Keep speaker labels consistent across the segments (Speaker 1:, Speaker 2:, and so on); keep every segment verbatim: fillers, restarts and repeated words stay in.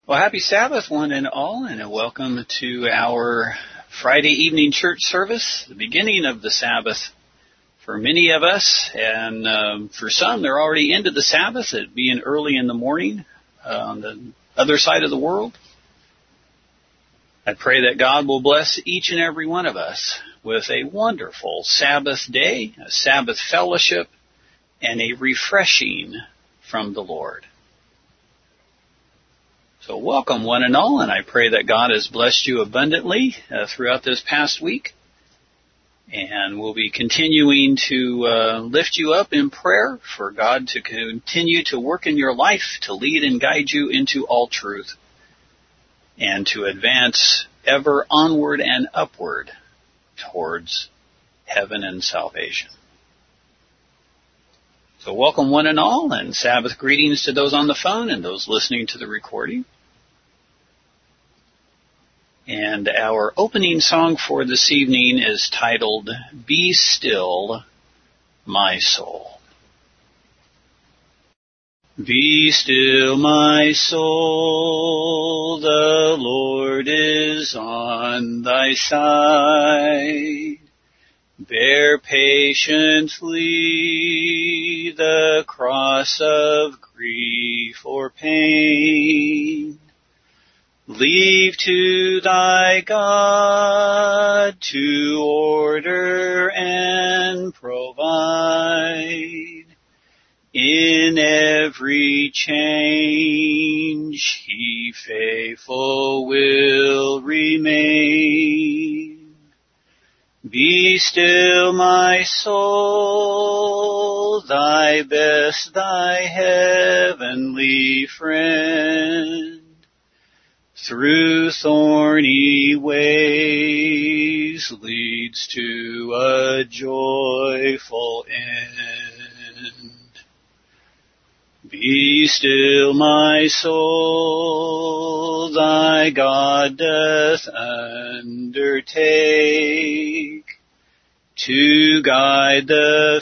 Speaker 1: Well, happy Sabbath, one and all, and welcome to our Friday evening church service, the beginning of the Sabbath for many of us, and um, for some, they're already into the Sabbath, it being early in the morning uh, on the other side of the world. I pray that God will bless each and every one of us with a wonderful Sabbath day, a Sabbath fellowship, and a refreshing from the Lord. So welcome, one and all, and I pray that God has blessed you abundantly uh, throughout this past week. And we'll be continuing to uh, lift you up in prayer for God to continue to work in your life, to lead and guide you into all truth, and to advance ever onward and upward towards heaven and salvation. So welcome one and all, and Sabbath greetings to those on the phone and those listening to the recording. And our opening song for this evening is titled, Be Still, My Soul. Be still, my soul, the Lord is on thy side. Bear patiently the cross of grief or pain. Leave to thy God to order and provide. In every change he faithful will remain. Be still, my soul, thy best, thy heavenly friend. Through thorny ways leads to a joyful end. Be still, my soul, thy God doth undertake to guide the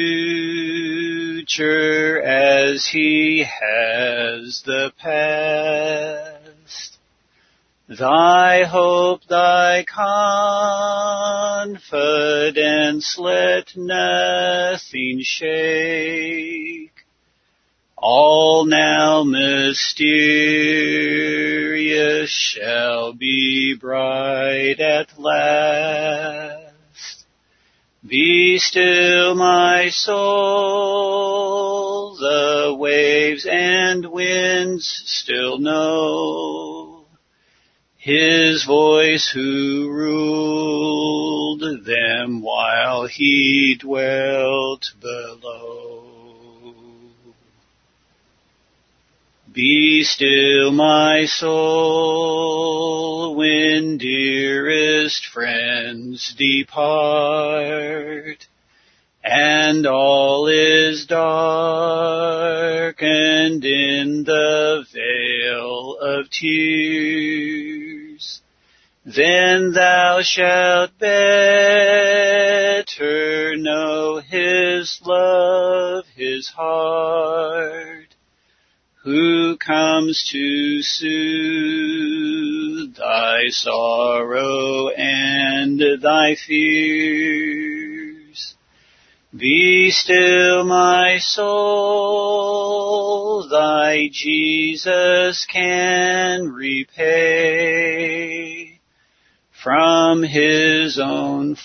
Speaker 1: future as he has the past. Thy hope, thy confidence, let nothing shake. All now mysterious shall be bright at last. Be still, my soul, the waves and winds still know. His voice who ruled them while he dwelt below. Be still, my soul, when dearest friends depart, and all is darkened in the vale of tears. Then thou shalt better know his love, his heart, who comes to soothe thy sorrow and thy fears. Be still, my soul, thy Jesus can repay. From his own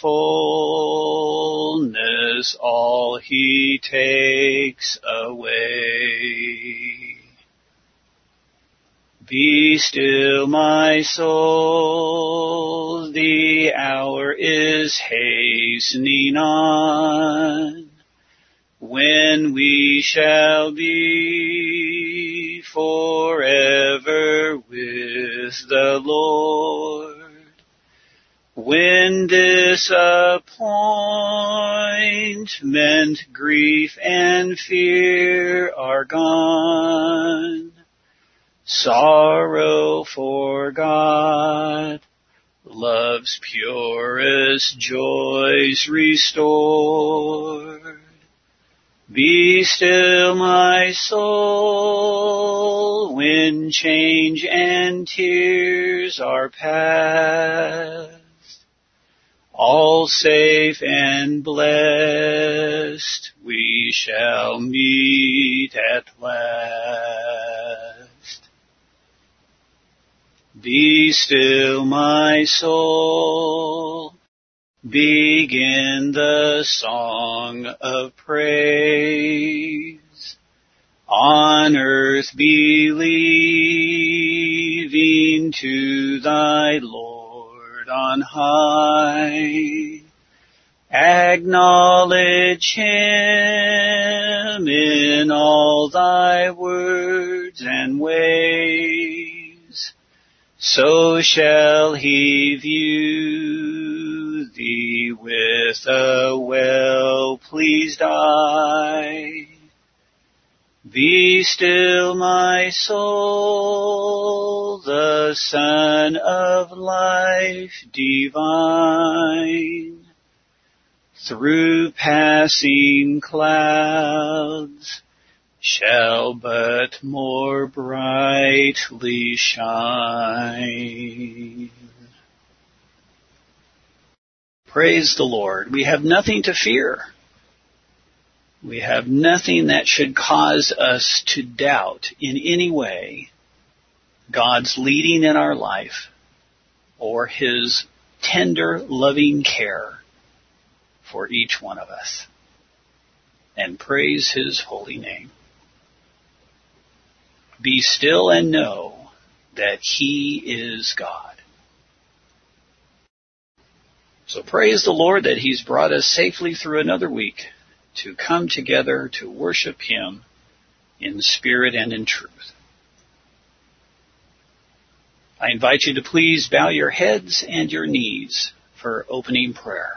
Speaker 1: fullness all he takes away. Be still, my soul, the hour is hastening on, when we shall be forever with the Lord. When disappointment, grief, and fear are gone, sorrow forgot, love's purest joys restored, Be still, my soul, when change and tears are past. All safe and blessed, we shall meet at last. Be still, my soul, begin the song of praise. On earth believing to thy Lord on high. Acknowledge him in all thy words and ways. So shall he view thee with a well-pleased eye. Be still, my soul, the Son of life divine. Through passing clouds shall but more brightly shine. Praise the Lord. We have nothing to fear. We have nothing that should cause us to doubt in any way God's leading in our life or His tender, loving care for each one of us. And praise His holy name. Be still and know that He is God. So praise the Lord that He's brought us safely through another week to come together to worship Him in spirit and in truth. I invite you to please bow your heads and your knees for opening prayer.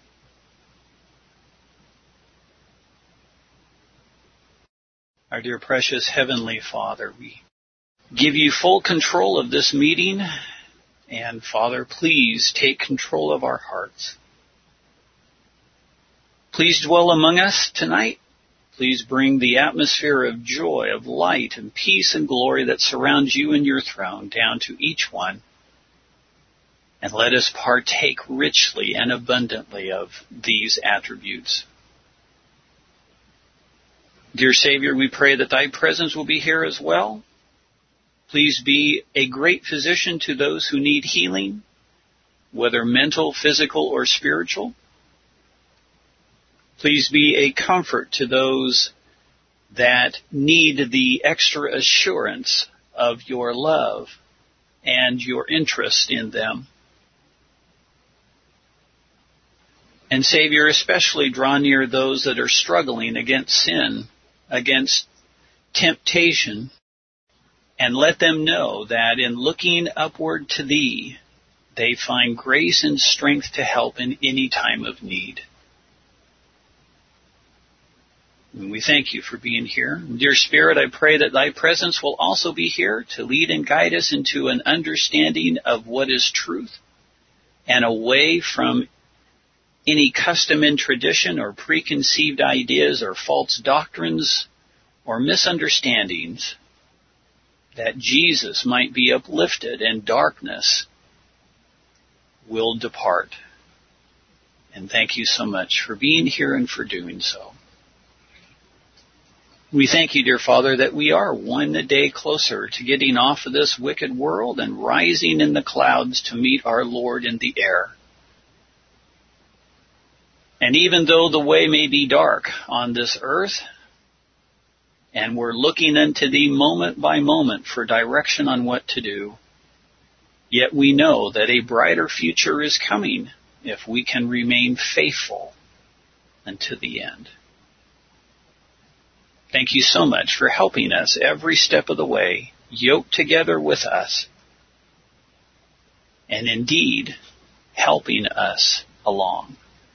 Speaker 1: Our dear precious Heavenly Father, we give you full control of this meeting, and Father, please take control of our hearts. Please dwell among us tonight. Please bring the atmosphere of joy, of light, and peace and glory that surrounds you and your throne down to each one. And let us partake richly and abundantly of these attributes. Dear Savior, we pray that thy presence will be here as well. Please be a great physician to those who need healing, whether mental, physical, or spiritual. Please be a comfort to those that need the extra assurance of your love and your interest in them. And Savior, especially draw near those that are struggling against sin, against temptation, and let them know that in looking upward to Thee, they find grace and strength to help in any time of need. And we thank you for being here. Dear Spirit, I pray that thy presence will also be here to lead and guide us into an understanding of what is truth and away from any custom and tradition or preconceived ideas or false doctrines or misunderstandings, that Jesus might be uplifted and darkness will depart. And thank you so much for being here and for doing so. We thank you, dear Father, that we are one day closer to getting off of this wicked world and rising in the clouds to meet our Lord in the air. And even though the way may be dark on this earth, and we're looking unto Thee moment by moment for direction on what to do, yet we know that a brighter future is coming if we can remain faithful unto the end. Thank you so much for helping us every step of the way, yoked together with us, and indeed helping us along.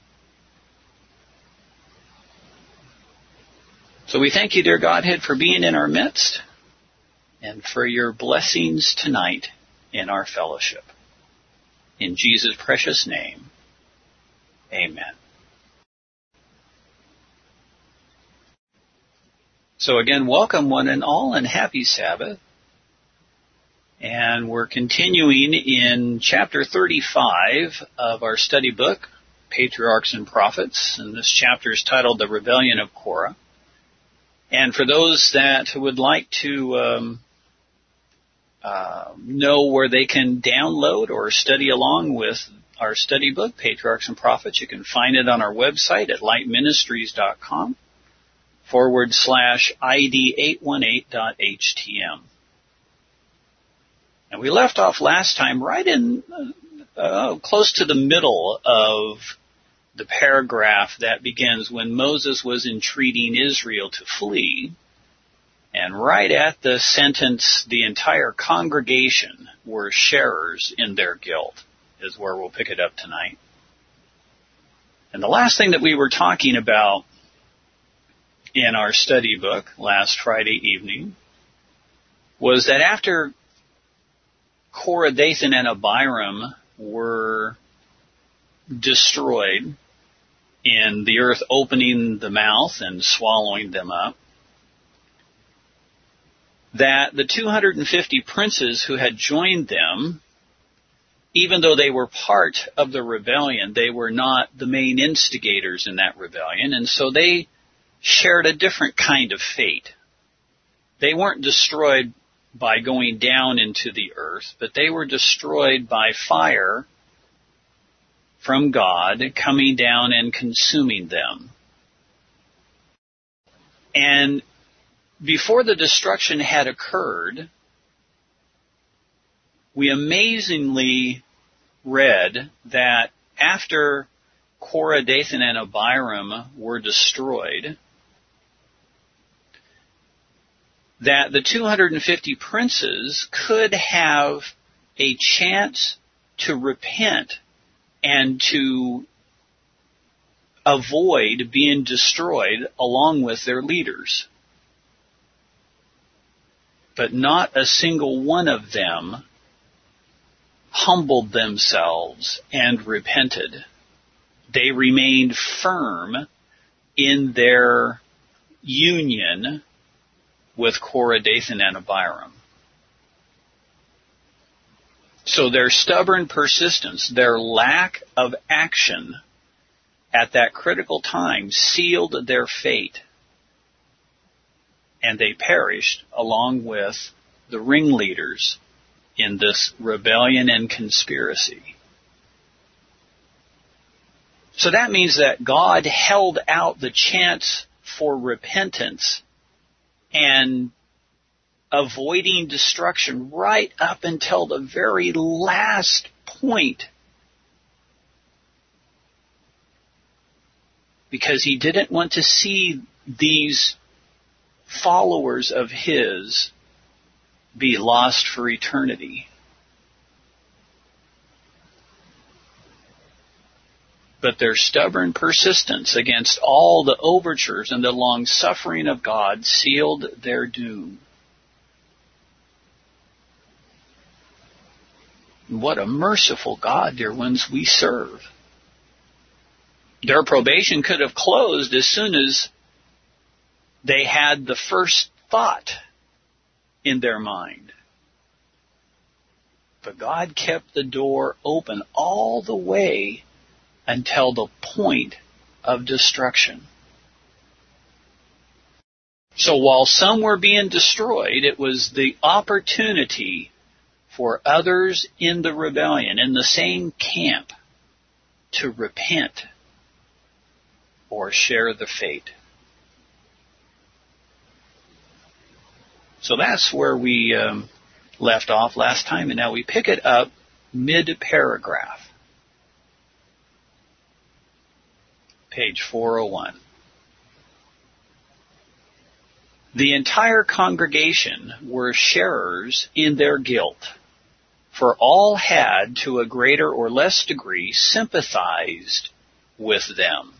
Speaker 1: So we thank you, dear Godhead, for being in our midst and for your blessings tonight in our fellowship. In Jesus' precious name, amen. So again, welcome one and all and happy Sabbath. And we're continuing in chapter thirty-five of our study book, Patriarchs and Prophets. And this chapter is titled The Rebellion of Korah. And for those that would like to um, uh, know where they can download or study along with our study book, Patriarchs and Prophets, you can find it on our website at lightministries.com forward slash ID eight one eight dot HTM. And we left off last time right in uh, close to the middle of the paragraph that begins when Moses was entreating Israel to flee. And right at the sentence, the entire congregation were sharers in their guilt, is where we'll pick it up tonight. And the last thing that we were talking about in our study book last Friday evening was that after Korah, Dathan, and Abiram were destroyed in the earth opening the mouth and swallowing them up, that the two hundred fifty princes who had joined them, even though they were part of the rebellion, they were not the main instigators in that rebellion, and so they shared a different kind of fate. They weren't destroyed by going down into the earth, but they were destroyed by fire from God coming down and consuming them. And before the destruction had occurred, we amazingly read that after Korah, Dathan, and Abiram were destroyed, that the two hundred fifty princes could have a chance to repent and to avoid being destroyed along with their leaders. But not a single one of them humbled themselves and repented. They remained firm in their union with Korah, Dathan, and Abiram. So their stubborn persistence, their lack of action at that critical time sealed their fate. And they perished along with the ringleaders in this rebellion and conspiracy. So that means that God held out the chance for repentance and avoiding destruction right up until the very last point, because he didn't want to see these followers of his be lost for eternity. But their stubborn persistence against all the overtures and the long-suffering of God sealed their doom. What a merciful God, dear ones, we serve. Their probation could have closed as soon as they had the first thought in their mind. But God kept the door open all the way until the point of destruction. So while some were being destroyed, it was the opportunity for others in the rebellion, in the same camp, to repent or share the fate. So that's where we um, left off last time, and now we pick it up mid-paragraph. Page four oh one. The entire congregation were sharers in their guilt, for all had, to a greater or less degree, sympathized with them.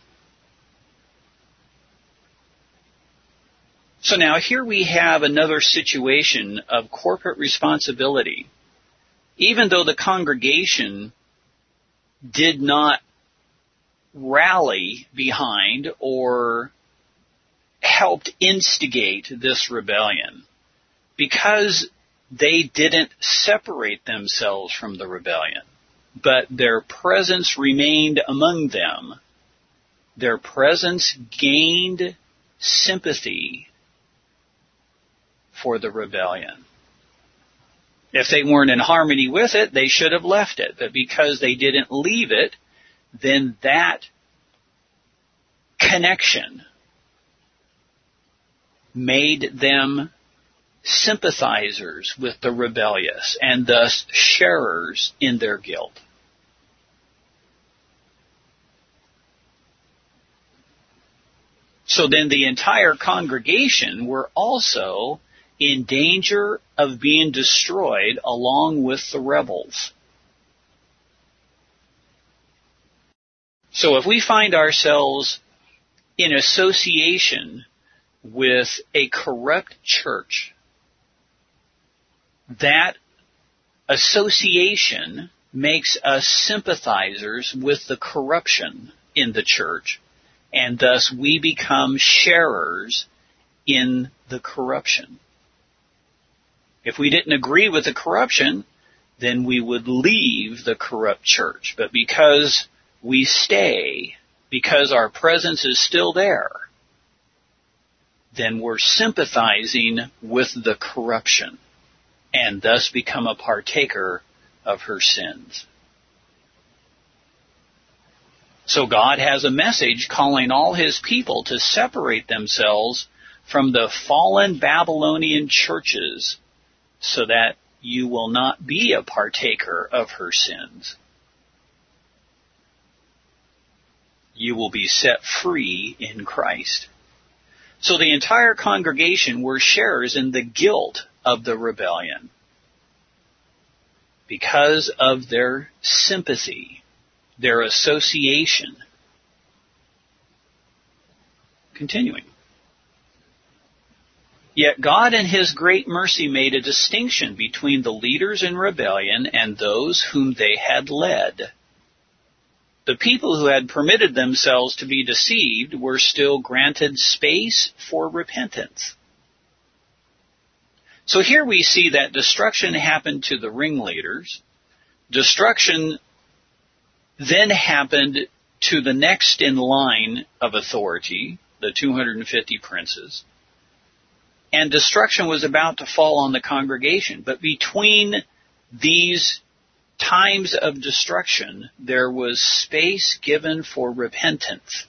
Speaker 1: So now here we have another situation of corporate responsibility. Even though the congregation did not rally behind or helped instigate this rebellion, because they didn't separate themselves from the rebellion, but their presence remained among them. Their presence gained sympathy for the rebellion. If they weren't in harmony with it, they should have left it. But because they didn't leave it, then that connection made them sympathizers with the rebellious and thus sharers in their guilt. So then the entire congregation were also in danger of being destroyed along with the rebels. So if we find ourselves in association with a corrupt church, that association makes us sympathizers with the corruption in the church, and thus we become sharers in the corruption. If we didn't agree with the corruption, then we would leave the corrupt church. But because we stay, because our presence is still there, then we're sympathizing with the corruption and thus become a partaker of her sins. So God has a message calling all his people to separate themselves from the fallen Babylonian churches so that you will not be a partaker of her sins. You will be set free in Christ. So the entire congregation were sharers in the guilt of the rebellion because of their sympathy, their association. Continuing. Yet God in his great mercy made a distinction between the leaders in rebellion and those whom they had led. The people who had permitted themselves to be deceived were still granted space for repentance. So here we see that destruction happened to the ringleaders. Destruction then happened to the next in line of authority, the two hundred fifty princes. And destruction was about to fall on the congregation. But between these times of destruction, there was space given for repentance.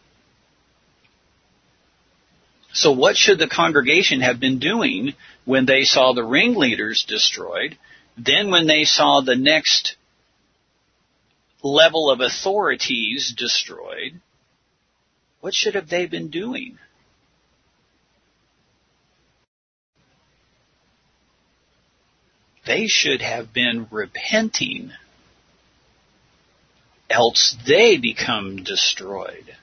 Speaker 1: So what should the congregation have been doing when they saw the ringleaders destroyed? Then when they saw the next level of authorities destroyed, what should have they been doing? They should have been repenting, else they become destroyed.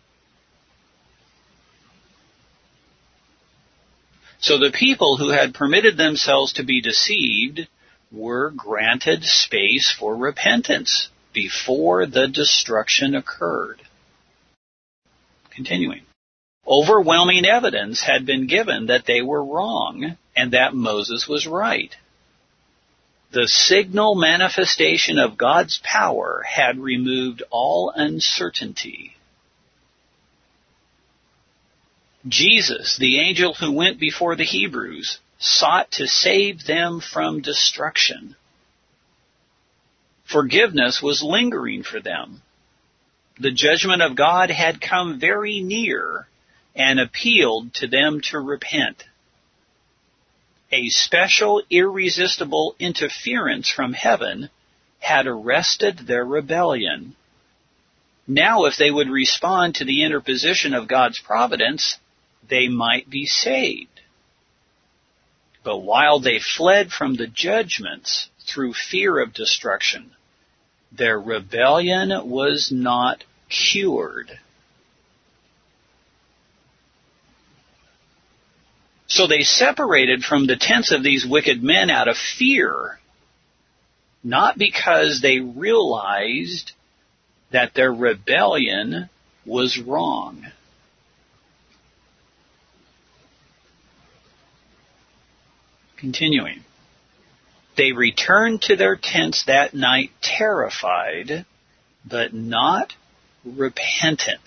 Speaker 1: So the people who had permitted themselves to be deceived were granted space for repentance before the destruction occurred. Continuing. Overwhelming evidence had been given that they were wrong and that Moses was right. The signal manifestation of God's power had removed all uncertainty. Jesus, the angel who went before the Hebrews, sought to save them from destruction. Forgiveness was lingering for them. The judgment of God had come very near and appealed to them to repent. A special, irresistible interference from heaven had arrested their rebellion. Now, if they would respond to the interposition of God's providence, they might be saved. But while they fled from the judgments through fear of destruction, their rebellion was not cured. So they separated from the tents of these wicked men out of fear, not because they realized that their rebellion was wrong. Continuing. They returned to their tents that night terrified, but not repentant.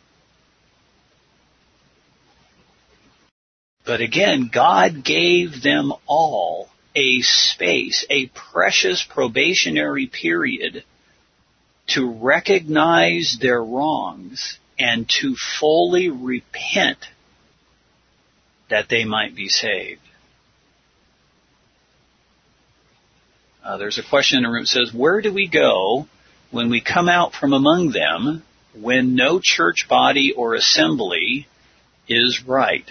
Speaker 1: But again, God gave them all a space, a precious probationary period to recognize their wrongs and to fully repent that they might be saved. Uh, there's a question in the room that says, where do we go when we come out from among them when no church body or assembly is right?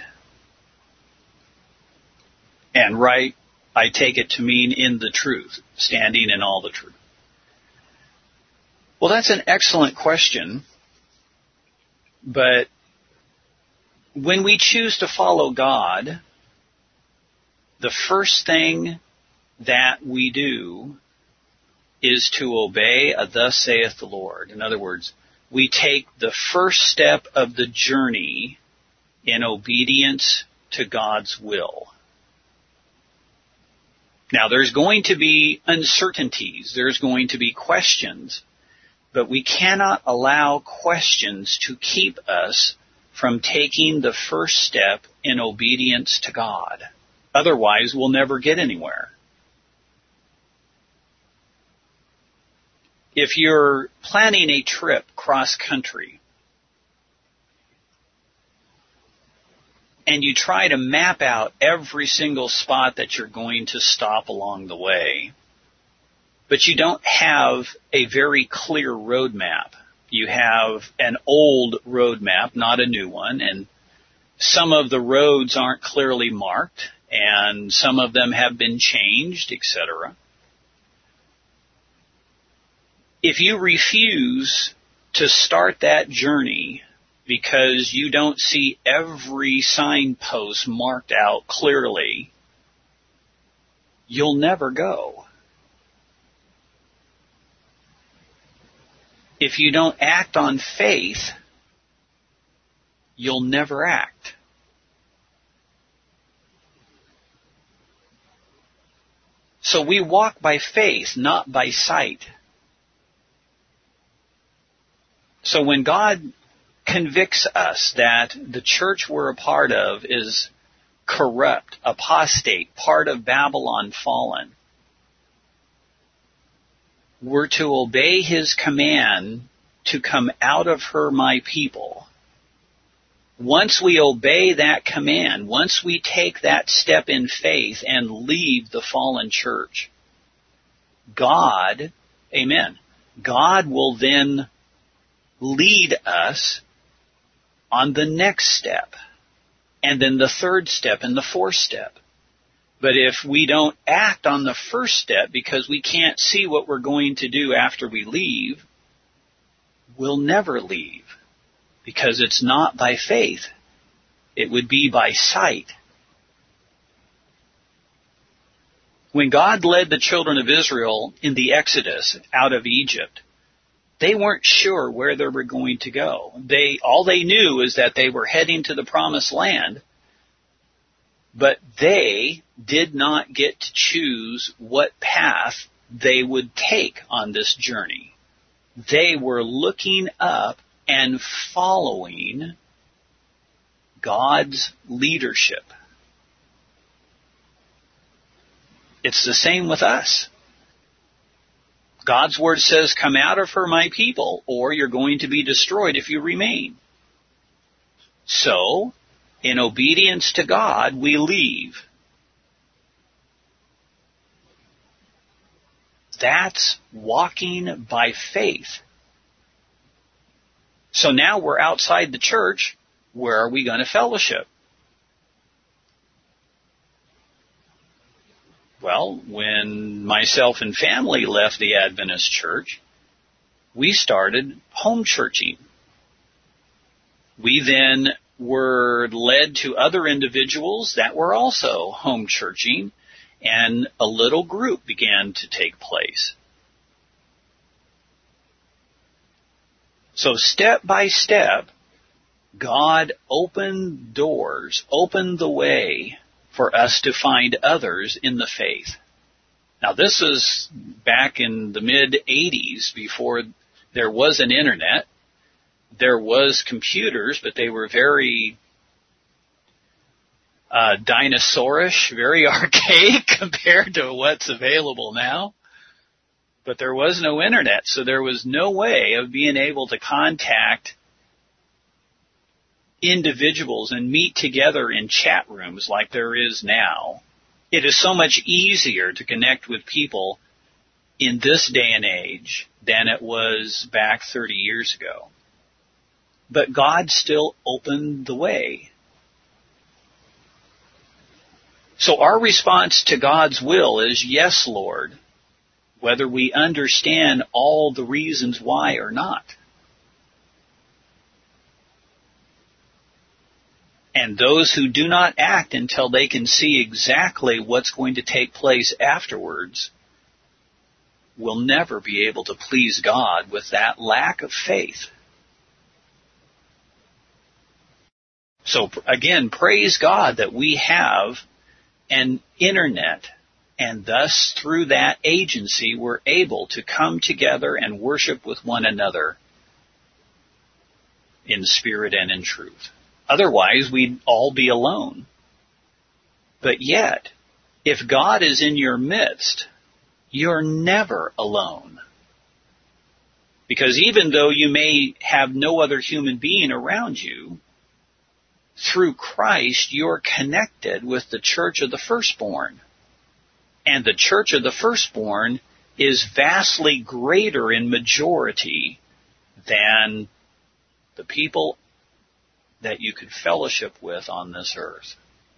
Speaker 1: And right, I take it to mean in the truth, standing in all the truth. Well, that's an excellent question. But when we choose to follow God, the first thing that we do is to obey a thus saith the Lord. In other words, we take the first step of the journey in obedience to God's will. Now, there's going to be uncertainties. There's going to be questions. But we cannot allow questions to keep us from taking the first step in obedience to God. Otherwise, we'll never get anywhere. If you're planning a trip cross-country and you try to map out every single spot that you're going to stop along the way, but you don't have a very clear road map. You have an old road map, not a new one, and some of the roads aren't clearly marked, and some of them have been changed, et cetera. If you refuse to start that journey because you don't see every signpost marked out clearly, you'll never go. If you don't act on faith, you'll never act. So we walk by faith, not by sight. So when God convicts us that the church we're a part of is corrupt, apostate, part of Babylon fallen, we're to obey His command to come out of her, my people. Once we obey that command, once we take that step in faith and leave the fallen church, God, amen, God will then lead us on the next step, and then the third step and the fourth step. But if we don't act on the first step because we can't see what we're going to do after we leave, we'll never leave because it's not by faith. It would be by sight. When God led the children of Israel in the Exodus out of Egypt, they weren't sure where they were going to go. They, all they knew is that they were heading to the promised land, but they did not get to choose what path they would take on this journey. They were looking up and following God's leadership. It's the same with us. God's word says, come out of her, my people, or you're going to be destroyed if you remain. So, in obedience to God, we leave. That's walking by faith. So now we're outside the church. Where are we going to fellowship? Well, when myself and family left the Adventist church, we started home churching. We then were led to other individuals that were also home churching, and a little group began to take place. So step by step, God opened doors, opened the way for us to find others in the faith. Now, this was back in the mid-eighties, before there was an internet. There was computers, but they were very uh, dinosaurish, very archaic compared to what's available now. But there was no internet, so there was no way of being able to contact individuals and meet together in chat rooms like there is now. It is so much easier to connect with people in this day and age than it was back thirty years ago. But God still opened the way. So our response to God's will is, yes, Lord, whether we understand all the reasons why or not. And those who do not act until they can see exactly what's going to take place afterwards will never be able to please God with that lack of faith. So again, praise God that we have an internet, and thus through that agency we're able to come together and worship with one another in spirit and in truth. Otherwise, we'd all be alone. But yet, if God is in your midst, you're never alone. Because even though you may have no other human being around you, through Christ, you're connected with the church of the firstborn. And the church of the firstborn is vastly greater in majority than the people that you could fellowship with on this earth.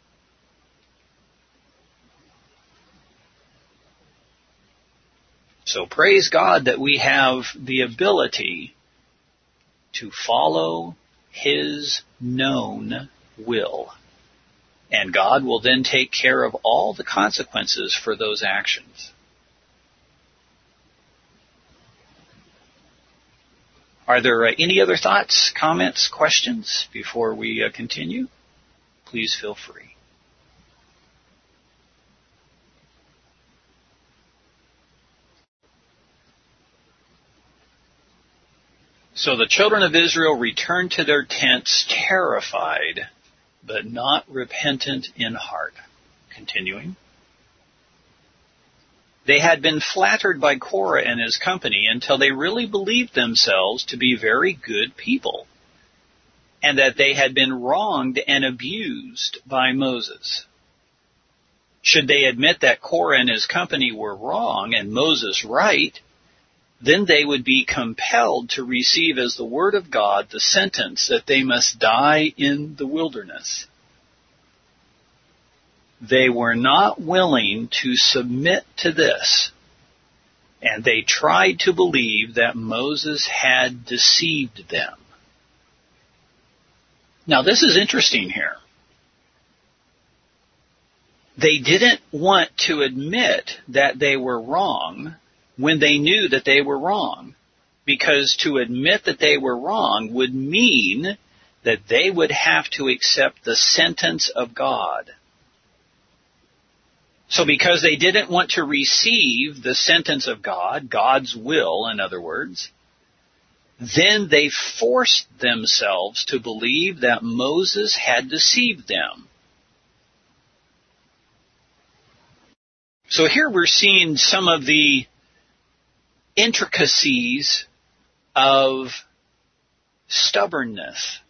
Speaker 1: So praise God that we have the ability to follow His known will. And God will then take care of all the consequences for those actions. Are there uh, any other thoughts, comments, questions before we uh, continue? Please feel free. So the children of Israel returned to their tents terrified, but not repentant in heart. Continuing. They had been flattered by Korah and his company until they really believed themselves to be very good people, and that they had been wronged and abused by Moses. Should they admit that Korah and his company were wrong and Moses right, then they would be compelled to receive as the word of God the sentence that they must die in the wilderness. They were not willing to submit to this, and they tried to believe that Moses had deceived them. Now, this is interesting here. They didn't want to admit that they were wrong when they knew that they were wrong, because to admit that they were wrong would mean that they would have to accept the sentence of God. So because they didn't want to receive the sentence of God, God's will, in other words, then they forced themselves to believe that Moses had deceived them. So here we're seeing some of the intricacies of stubbornness.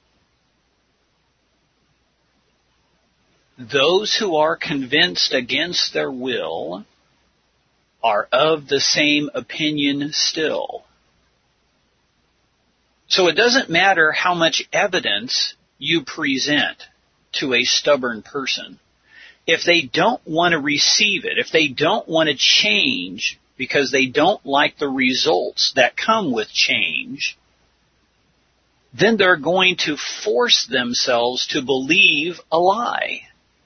Speaker 1: Those who are convinced against their will are of the same opinion still. So it doesn't matter how much evidence you present to a stubborn person. If they don't want to receive it, if they don't want to change because they don't like the results that come with change, then they're going to force themselves to believe a lie.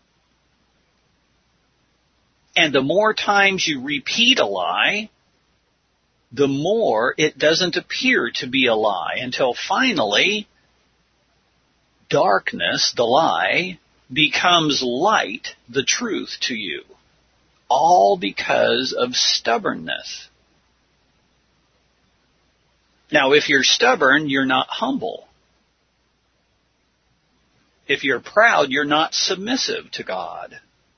Speaker 1: And the more times you repeat a lie, the more it doesn't appear to be a lie, until finally darkness, the lie, becomes light, the truth, to you. All because of stubbornness. Now, if you're stubborn, you're not humble. If you're proud, you're not submissive to God.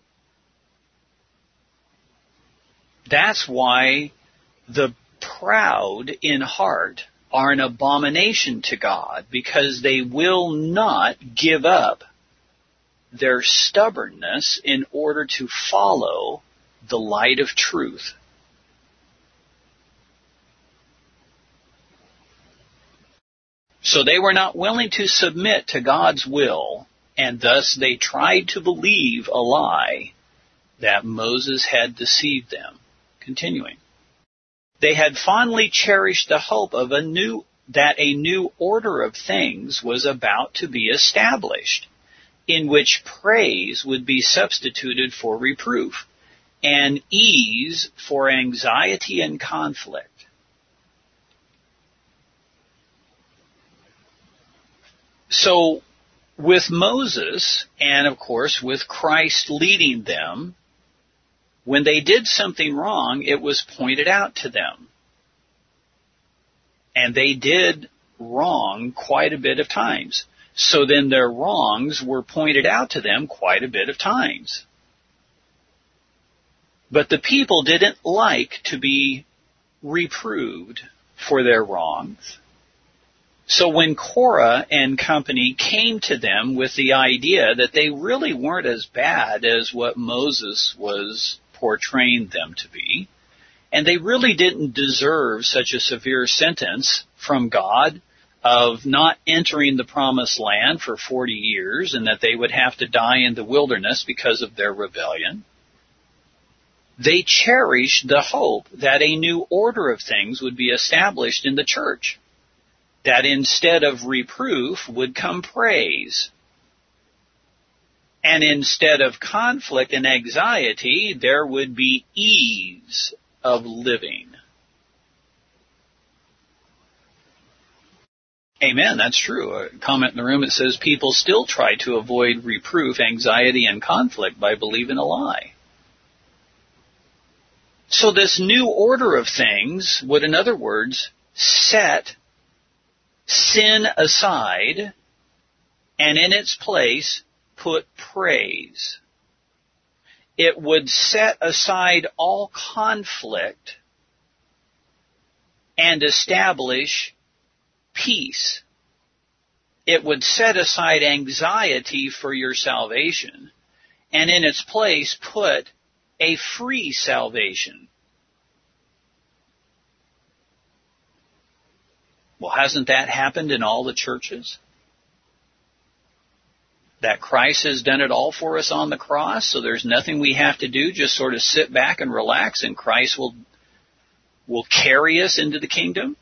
Speaker 1: That's why the proud in heart are an abomination to God, because they will not give up their stubbornness in order to follow the light of truth. So they were not willing to submit to God's will, and thus they tried to believe a lie that Moses had deceived them. Continuing. They had fondly cherished the hope of a new that a new order of things was about to be established, in which praise would be substituted for reproof, and ease for anxiety and conflict. So, with Moses, and of course with Christ leading them, when they did something wrong, it was pointed out to them. And they did wrong quite a bit of times. So then their wrongs were pointed out to them quite a bit of times. But the people didn't like to be reproved for their wrongs. So when Korah and company came to them with the idea that they really weren't as bad as what Moses was portraying them to be, and they really didn't deserve such a severe sentence from God of not entering the promised land for forty years, and that they would have to die in the wilderness because of their rebellion, they cherished the hope that a new order of things would be established in the church, that instead of reproof would come praise. And instead of conflict and anxiety, there would be ease of living. Amen, that's true. A comment in the room, it says people still try to avoid reproof, anxiety, and conflict by believing a lie. So this new order of things would, in other words, set sin aside and in its place put praise. It would set aside all conflict and establish peace. It would set aside anxiety for your salvation and in its place put a free salvation. Well, hasn't that happened in all the churches? That Christ has done it all for us on the cross, so there's nothing we have to do, just sort of sit back and relax, and Christ will will carry us into the kingdom?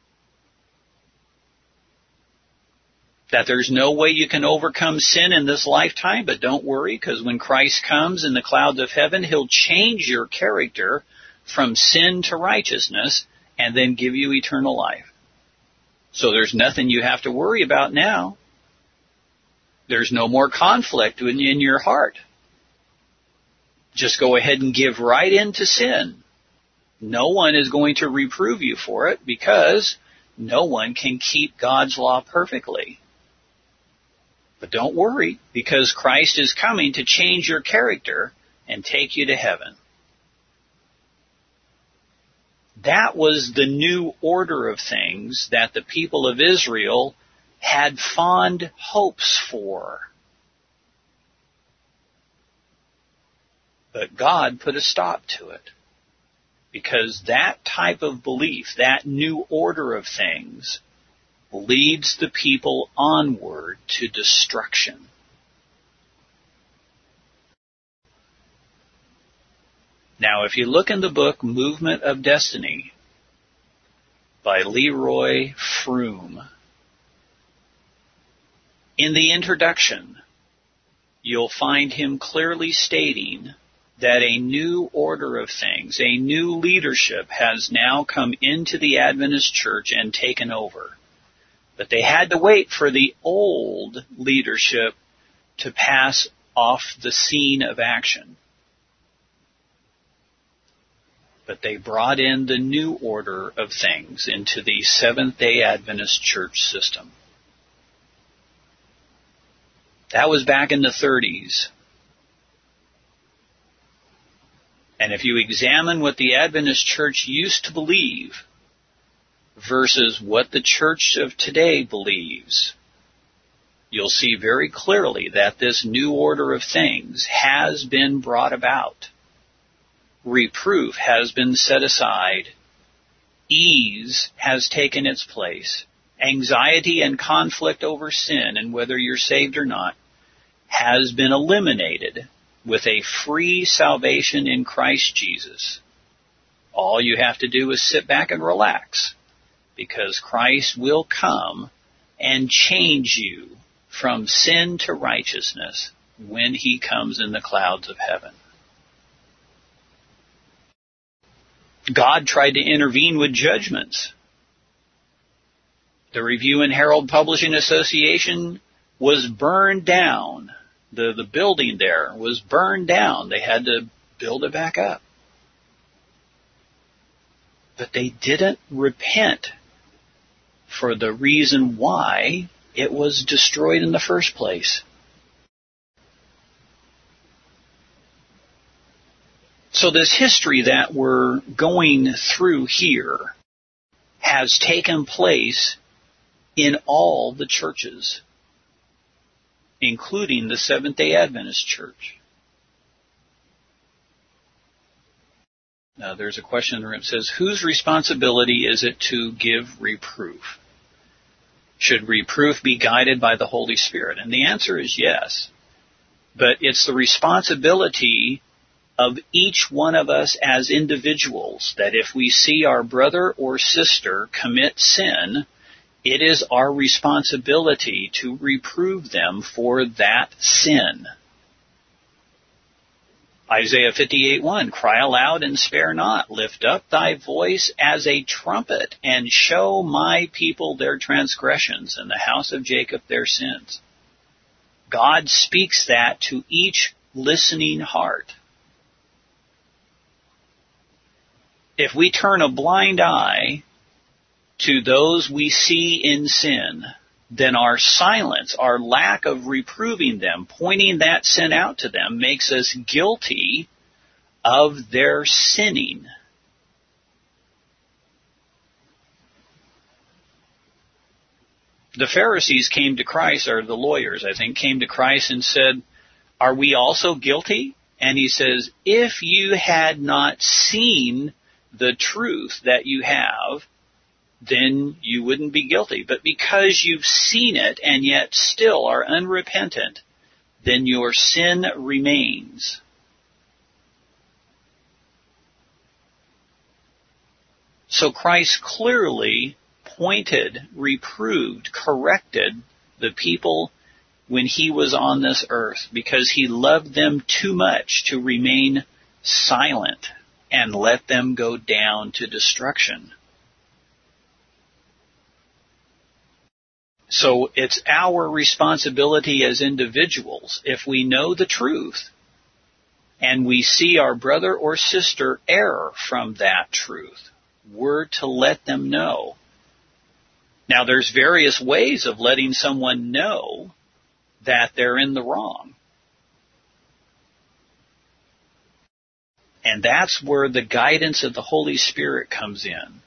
Speaker 1: That there's no way you can overcome sin in this lifetime, but don't worry, because when Christ comes in the clouds of heaven, He'll change your character from sin to righteousness and then give you eternal life. So there's nothing you have to worry about now. There's no more conflict in, in your heart. Just go ahead and give right into sin. No one is going to reprove you for it because no one can keep God's law perfectly. But don't worry, because Christ is coming to change your character and take you to heaven. That was the new order of things that the people of Israel had fond hopes for. But God put a stop to it, because that type of belief, that new order of things, leads the people onward to destruction. Now, if you look in the book Movement of Destiny by Leroy Froom, in the introduction, you'll find him clearly stating that a new order of things, a new leadership has now come into the Adventist church and taken over. But they had to wait for the old leadership to pass off the scene of action. But they brought in the new order of things into the Seventh-day Adventist church system. That was back in the thirties. And if you examine what the Adventist church used to believe versus what the church of today believes, you'll see very clearly that this new order of things has been brought about. Reproof has been set aside. Ease has taken its place. Anxiety and conflict over sin and whether you're saved or not has been eliminated with a free salvation in Christ Jesus. All you have to do is sit back and relax, because Christ will come and change you from sin to righteousness when He comes in the clouds of heaven. God tried to intervene with judgments. The Review and Herald Publishing Association was burned down. The, the building there was burned down. They had to build it back up. But they didn't repent for the reason why it was destroyed in the first place. So this history that we're going through here has taken place in all the churches, including the Seventh-day Adventist Church. Now, there's a question in the room that says, whose responsibility is it to give reproof? Should reproof be guided by the Holy Spirit? And the answer is yes. But it's the responsibility of each one of us as individuals that if we see our brother or sister commit sin, it is our responsibility to reprove them for that sin. Isaiah fifty-eight one, cry aloud and spare not. Lift up thy voice as a trumpet and show my people their transgressions and the house of Jacob their sins. God speaks that to each listening heart. If we turn a blind eye to those we see in sin, then our silence, our lack of reproving them, pointing that sin out to them, makes us guilty of their sinning. The Pharisees came to Christ, or the lawyers, I think, came to Christ and said, are we also guilty? And He says, if you had not seen the truth that you have, then you wouldn't be guilty. But because you've seen it and yet still are unrepentant, then your sin remains. So Christ clearly pointed, reproved, corrected the people when He was on this earth because He loved them too much to remain silent and let them go down to destruction. So it's our responsibility as individuals, if we know the truth and we see our brother or sister err from that truth, we're to let them know. Now, there's various ways of letting someone know that they're in the wrong. And that's where the guidance of the Holy Spirit comes in.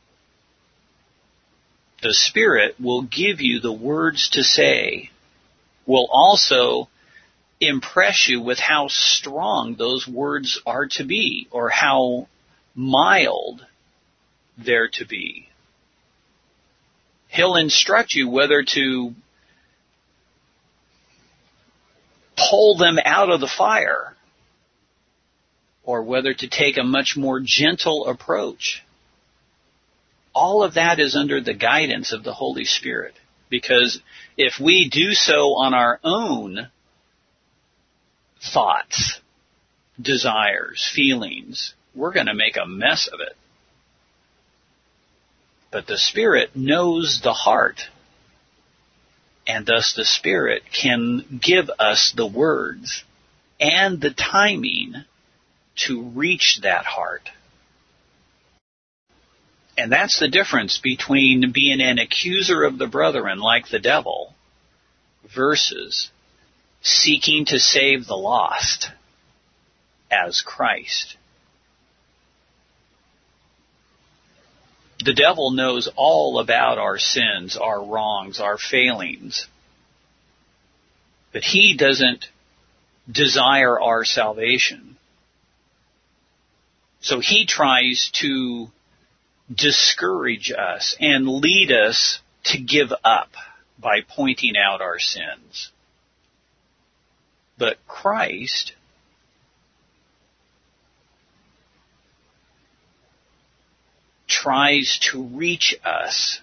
Speaker 1: The Spirit will give you the words to say, will also impress you with how strong those words are to be, or how mild they're to be. He'll instruct you whether to pull them out of the fire or whether to take a much more gentle approach. All of that is under the guidance of the Holy Spirit. Because if we do so on our own thoughts, desires, feelings, we're going to make a mess of it. But the Spirit knows the heart. And thus the Spirit can give us the words and the timing to reach that heart. And that's the difference between being an accuser of the brethren like the devil versus seeking to save the lost as Christ. The devil knows all about our sins, our wrongs, our failings. But he doesn't desire our salvation. So he tries to discourage us and lead us to give up by pointing out our sins. But Christ tries to reach us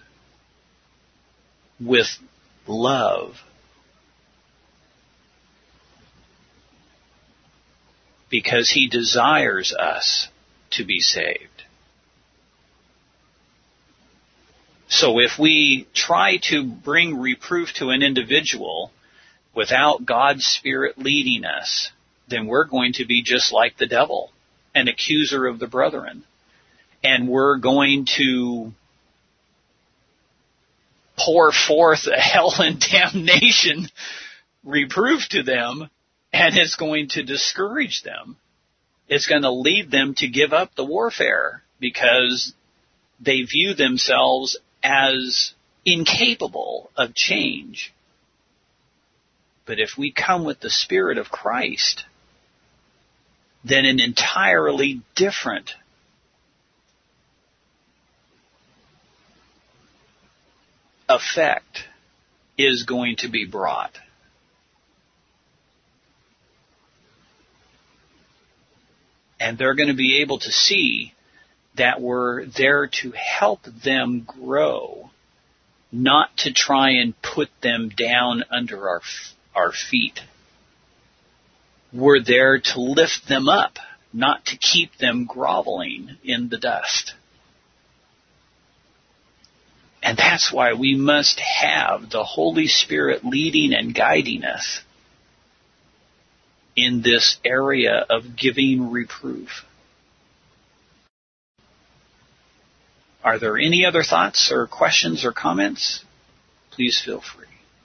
Speaker 1: with love. Because he desires us to be saved. So if we try to bring reproof to an individual without God's Spirit leading us, then we're going to be just like the devil, an accuser of the brethren. And we're going to pour forth a hell and damnation reproof to them, and it's going to discourage them. It's going to lead them to give up the warfare because they view themselves as incapable of change. But if we come with the Spirit of Christ, then an entirely different effect is going to be brought. And they're going to be able to see that we're there to help them grow, not to try and put them down under our our feet. We're there to lift them up, not to keep them groveling in the dust. And that's why we must have the Holy Spirit leading and guiding us in this area of giving reproof. Are there any other thoughts or questions or comments? Please feel free.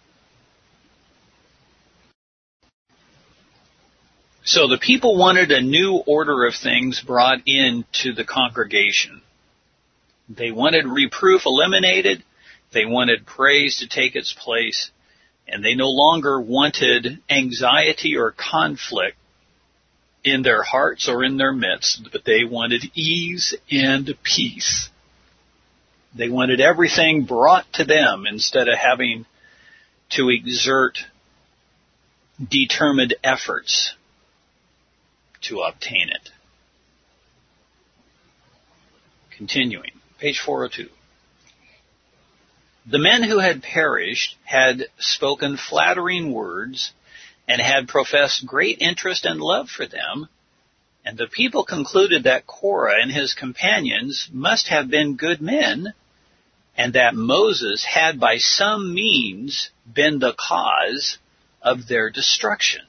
Speaker 1: So the people wanted a new order of things brought into the congregation. They wanted reproof eliminated. They wanted praise to take its place. And they no longer wanted anxiety or conflict in their hearts or in their midst, but they wanted ease and peace. They wanted everything brought to them instead of having to exert determined efforts to obtain it. Continuing, page four oh two. The men who had perished had spoken flattering words and had professed great interest and love for them, and the people concluded that Korah and his companions must have been good men, and that Moses had by some means been the cause of their destruction.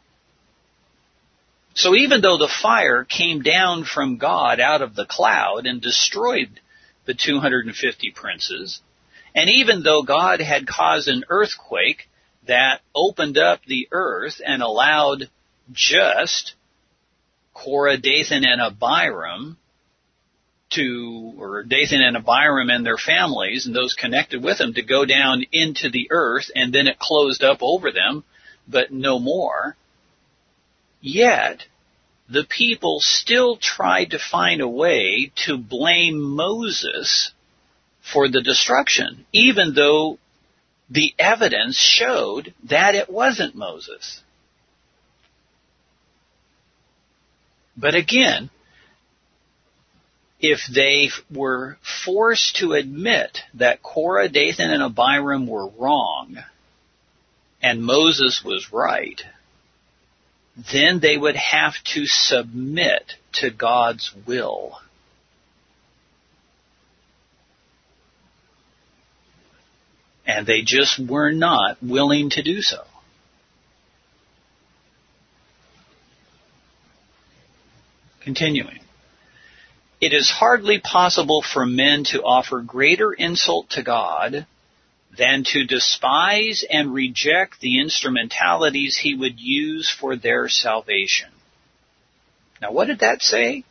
Speaker 1: So even though the fire came down from God out of the cloud and destroyed the two hundred fifty princes, and even though God had caused an earthquake that opened up the earth and allowed just Korah, Dathan, and Abiram to, or Dathan and Abiram and their families and those connected with them to go down into the earth, and then it closed up over them, but no more. Yet, the people still tried to find a way to blame Moses for the destruction, even though the evidence showed that it wasn't Moses. But again, if they were forced to admit that Korah, Dathan, and Abiram were wrong, and Moses was right, then they would have to submit to God's will. And they just were not willing to do so. Continuing. It is hardly possible for men to offer greater insult to God than to despise and reject the instrumentalities he would use for their salvation. Now, what did that say?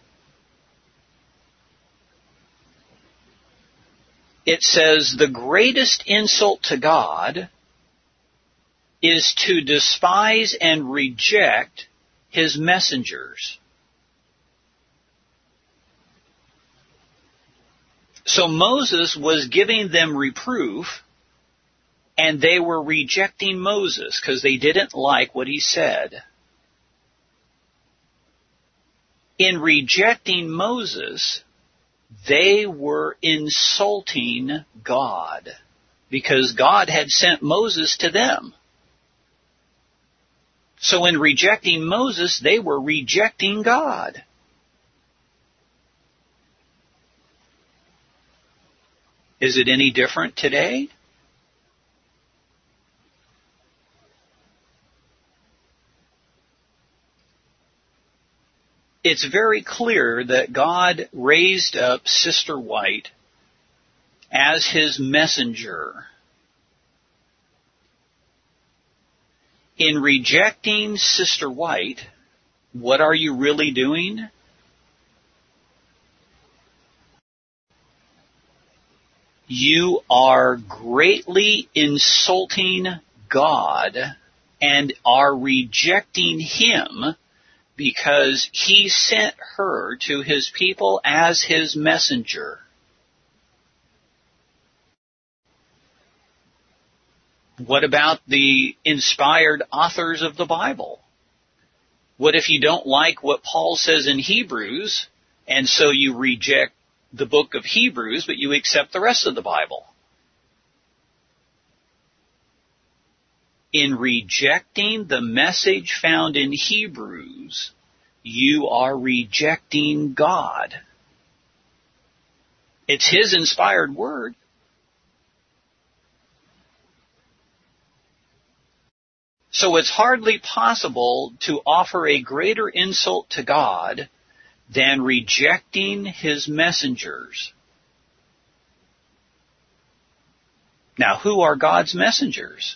Speaker 1: It says the greatest insult to God is to despise and reject his messengers. So Moses was giving them reproof, and they were rejecting Moses because they didn't like what he said. In rejecting Moses, they were insulting God because God had sent Moses to them. So in rejecting Moses, they were rejecting God. Is it any different today? It's very clear that God raised up Sister White as his messenger. In rejecting Sister White, what are you really doing? You are greatly insulting God and are rejecting him because he sent her to his people as his messenger. What about the inspired authors of the Bible? What if you don't like what Paul says in Hebrews, and so you reject the book of Hebrews, but you accept the rest of the Bible? In rejecting the message found in Hebrews, you are rejecting God. It's his inspired word. So it's hardly possible to offer a greater insult to God than rejecting his messengers. Now, who are God's messengers?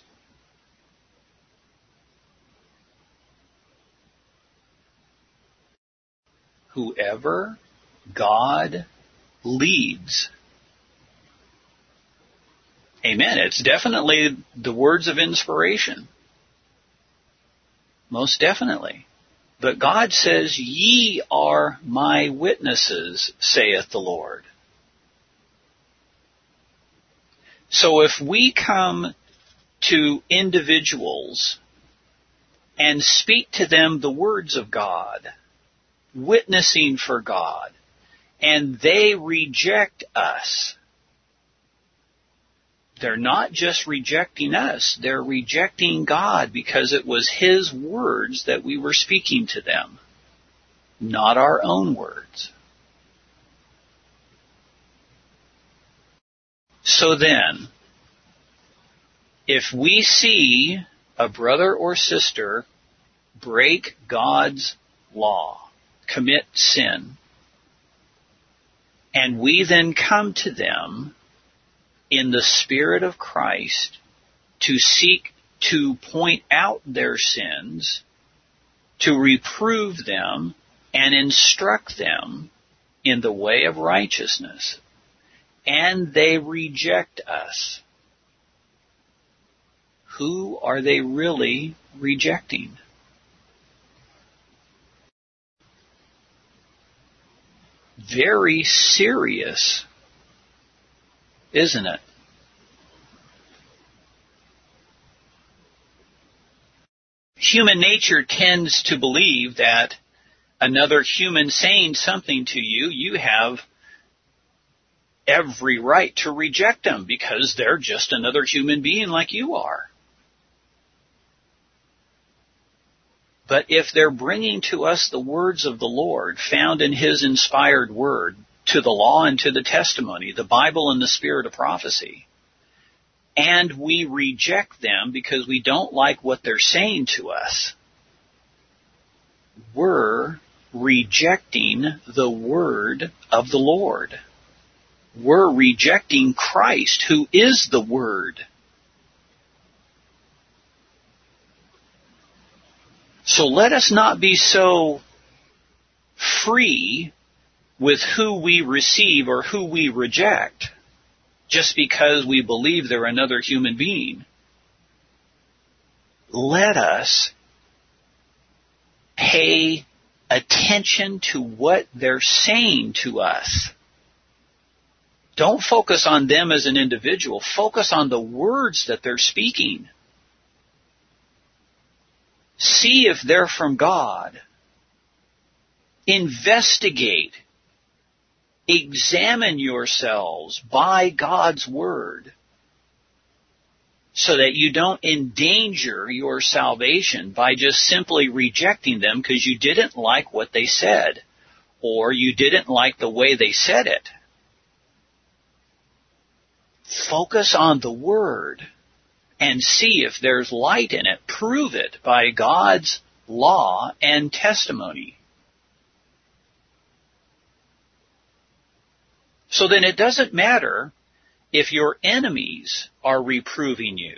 Speaker 1: Whoever God leads. Amen. It's definitely the words of inspiration. Most definitely. But God says, ye are my witnesses, saith the Lord. So if we come to individuals and speak to them the words of God, witnessing for God, and they reject us, they're not just rejecting us, they're rejecting God because it was his words that we were speaking to them, not our own words. So then, if we see a brother or sister break God's law, commit sin, and we then come to them in the Spirit of Christ to seek to point out their sins, to reprove them, and instruct them in the way of righteousness, and they reject us, who are they really rejecting? Very serious, isn't it? Human nature tends to believe that another human saying something to you, you have every right to reject them because they're just another human being like you are. But if they're bringing to us the words of the Lord found in his inspired word, to the law and to the testimony, the Bible and the spirit of prophecy, and we reject them because we don't like what they're saying to us, we're rejecting the word of the Lord. We're rejecting Christ, who is the Word. So let us not be so free with who we receive or who we reject just because we believe they're another human being. Let us pay attention to what they're saying to us. Don't focus on them as an individual. Focus on the words that they're speaking. See if they're from God. Investigate. Examine yourselves by God's Word so that you don't endanger your salvation by just simply rejecting them because you didn't like what they said or you didn't like the way they said it. Focus on the Word and see if there's light in it. Prove it by God's law and testimony. So then it doesn't matter if your enemies are reproving you.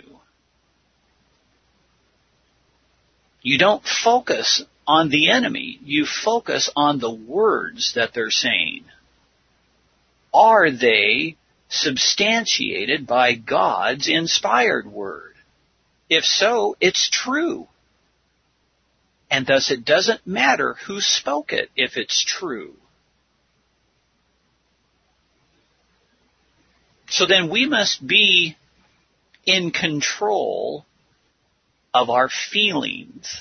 Speaker 1: You don't focus on the enemy. You focus on the words that they're saying. Are they substantiated by God's inspired word? If so, it's true. And thus it doesn't matter who spoke it if it's true. So then we must be in control of our feelings.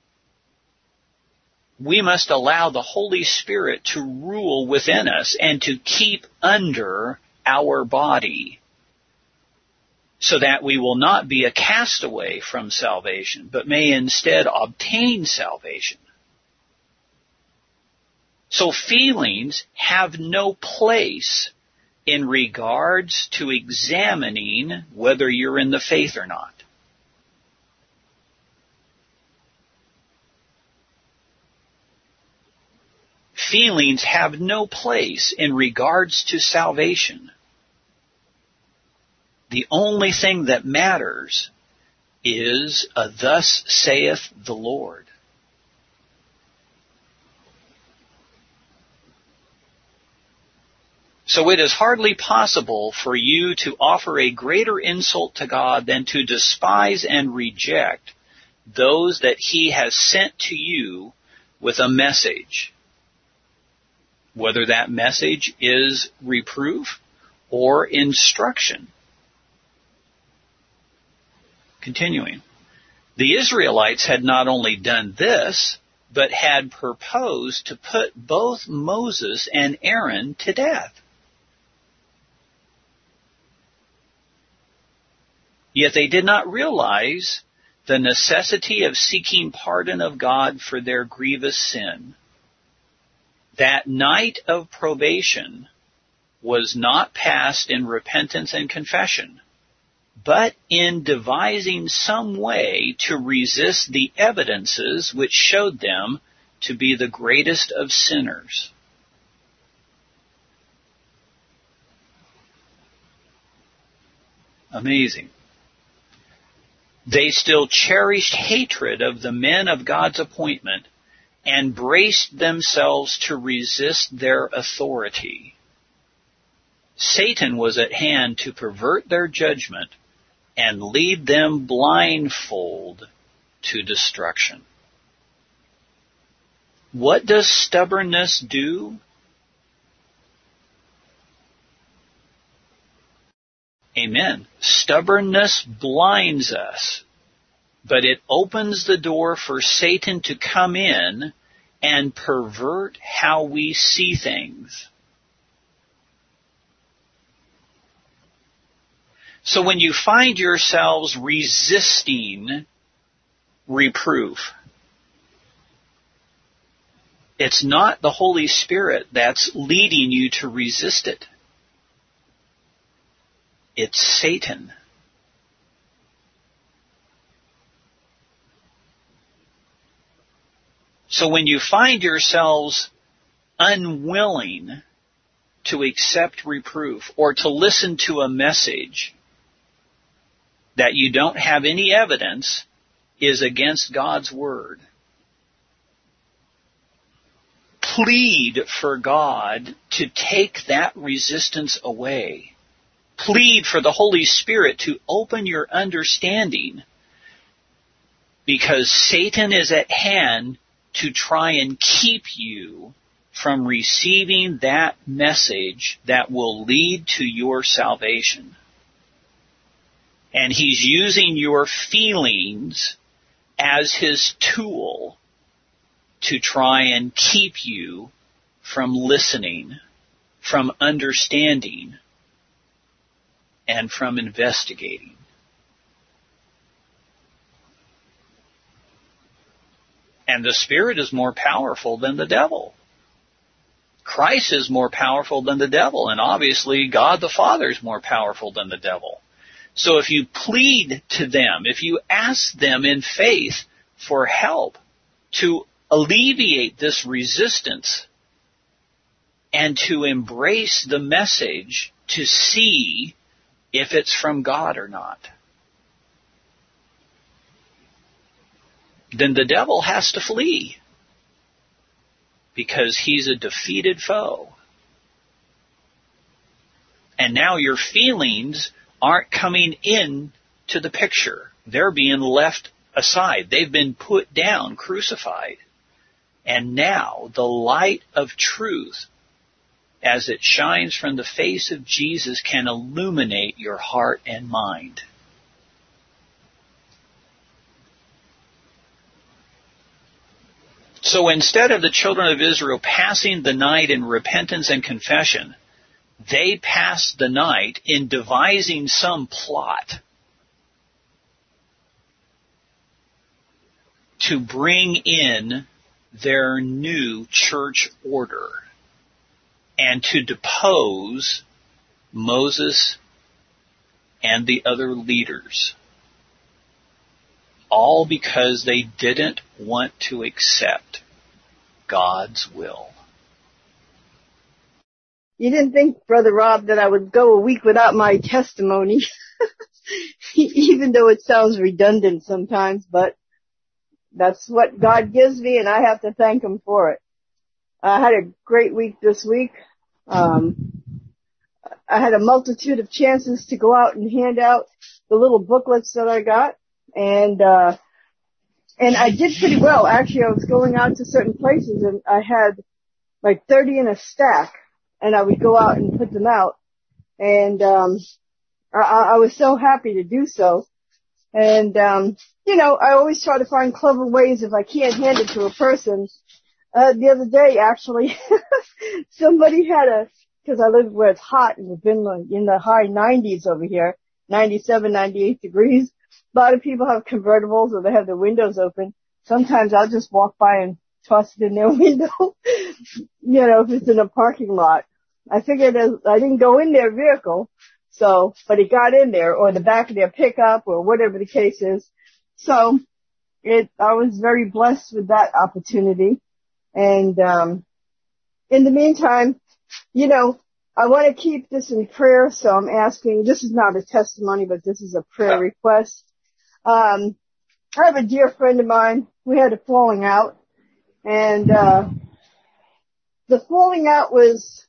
Speaker 1: We must allow the Holy Spirit to rule within us and to keep under our body so that we will not be a castaway from salvation, but may instead obtain salvation. So feelings have no place in regards to examining whether you're in the faith or not. Feelings have no place in regards to salvation. The only thing that matters is a thus saith the Lord. So it is hardly possible for you to offer a greater insult to God than to despise and reject those that He has sent to you with a message, whether that message is reproof or instruction. Continuing, the Israelites had not only done this, but had proposed to put both Moses and Aaron to death. Yet they did not realize the necessity of seeking pardon of God for their grievous sin. That night of probation was not passed in repentance and confession, but in devising some way to resist the evidences which showed them to be the greatest of sinners. Amazing. They still cherished hatred of the men of God's appointment and braced themselves to resist their authority. Satan was at hand to pervert their judgment and lead them blindfold to destruction. What does stubbornness do? Amen. Stubbornness blinds us, but it opens the door for Satan to come in and pervert how we see things. So when you find yourselves resisting reproof, it's not the Holy Spirit that's leading you to resist it. It's Satan. So when you find yourselves unwilling to accept reproof or to listen to a message that you don't have any evidence is against God's word, plead for God to take that resistance away. Plead for the Holy Spirit to open your understanding, because Satan is at hand to try and keep you from receiving that message that will lead to your salvation. And he's using your feelings as his tool to try and keep you from listening, from understanding, and from investigating. And the Spirit is more powerful than the devil. Christ is more powerful than the devil, and obviously God the Father is more powerful than the devil. So if you plead to them, if you ask them in faith for help to alleviate this resistance and to embrace the message to see if it's from God or not, then the devil has to flee, because he's a defeated foe. And now your feelings aren't coming in to the picture. They're being left aside. They've been put down, crucified. And now the light of truth, as it shines from the face of Jesus, can illuminate your heart and mind. So instead of the children of Israel passing the night in repentance and confession, they passed the night in devising some plot to bring in their new church order and to depose Moses and the other leaders. All because they didn't want to accept God's will.
Speaker 2: You didn't think, Brother Rob, that I would go a week without my testimony, even though it sounds redundant sometimes, but that's what God gives me, and I have to thank Him for it. I had a great week this week. Um, I had a multitude of chances to go out and hand out the little booklets that I got. And, uh, and I did pretty well. Actually, I was going out to certain places and I had like thirty in a stack, and I would go out and put them out. And, um, I, I was so happy to do so. And, um, you know, I always try to find clever ways if I can't hand it to a person. Uh, the other day, actually, somebody had a, cause I live where it's hot and it's been like in the high nineties over here, ninety-seven, ninety-eight degrees. A lot of people have convertibles or they have their windows open. Sometimes I'll just walk by and toss it in their window, you know, if it's in a parking lot. I figured as, I didn't go in their vehicle, so, but it got in there, or the back of their pickup, or whatever the case is. So, it, I was very blessed with that opportunity. And, um, in the meantime, you know, I want to keep this in prayer, so I'm asking, this is not a testimony, but this is a prayer request. Um, I have a dear friend of mine. We had a falling out, and, uh, the falling out was,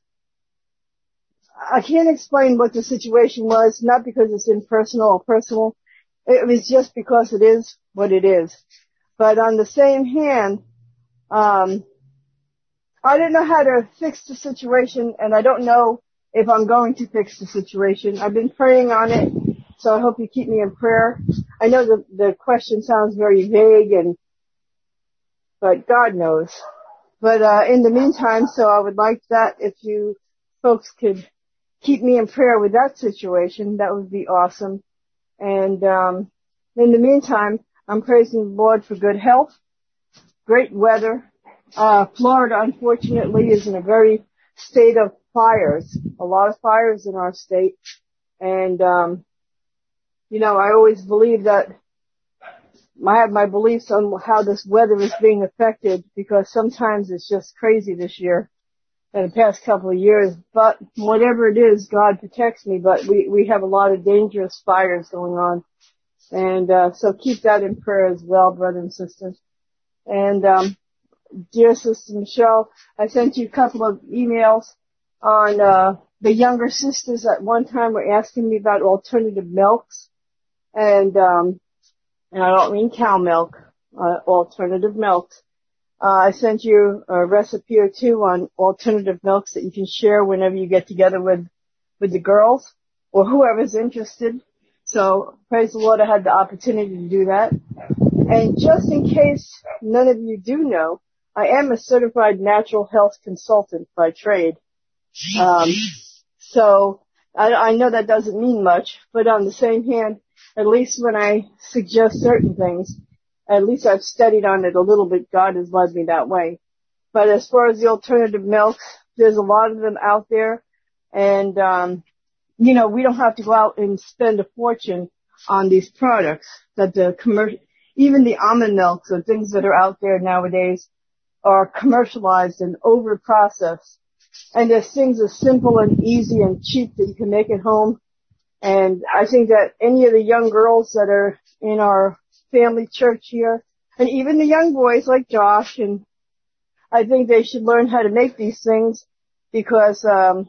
Speaker 2: I can't explain what the situation was, not because it's impersonal or personal. It was just because it is what it is. But on the same hand, um, I didn't know how to fix the situation, and I don't know if I'm going to fix the situation. I've been praying on it, so I hope you keep me in prayer. I know the, the question sounds very vague, and but God knows. But uh, in the meantime, so I would like that if you folks could keep me in prayer with that situation. That would be awesome. And um, in the meantime, I'm praising the Lord for good health, great weather. Uh, Florida, unfortunately, is in a very state of fires, a lot of fires in our state. And, um, you know, I always believe that I have my beliefs on how this weather is being affected, because sometimes it's just crazy this year and the past couple of years. But whatever it is, God protects me. But we, we have a lot of dangerous fires going on. And, uh, so keep that in prayer as well, brothers and sisters. And, um, dear Sister Michelle, I sent you a couple of emails on, uh, the younger sisters at one time were asking me about alternative milks. And, um, and I don't mean cow milk, uh, alternative milks. Uh, I sent you a recipe or two on alternative milks that you can share whenever you get together with, with the girls or whoever's interested. So praise the Lord, I had the opportunity to do that. And just in case none of you do know, I am a certified natural health consultant by trade. Um, so I, I know that doesn't mean much, but on the same hand, at least when I suggest certain things, at least I've studied on it a little bit. God has led me that way. But as far as the alternative milks, there's a lot of them out there. And, um, you know, we don't have to go out and spend a fortune on these products that the commercial, even the almond milks or things that are out there nowadays are commercialized and over processed. And there's things as simple and easy and cheap that you can make at home. And I think that any of the young girls that are in our family church here, and even the young boys like Josh, and I think they should learn how to make these things because, um,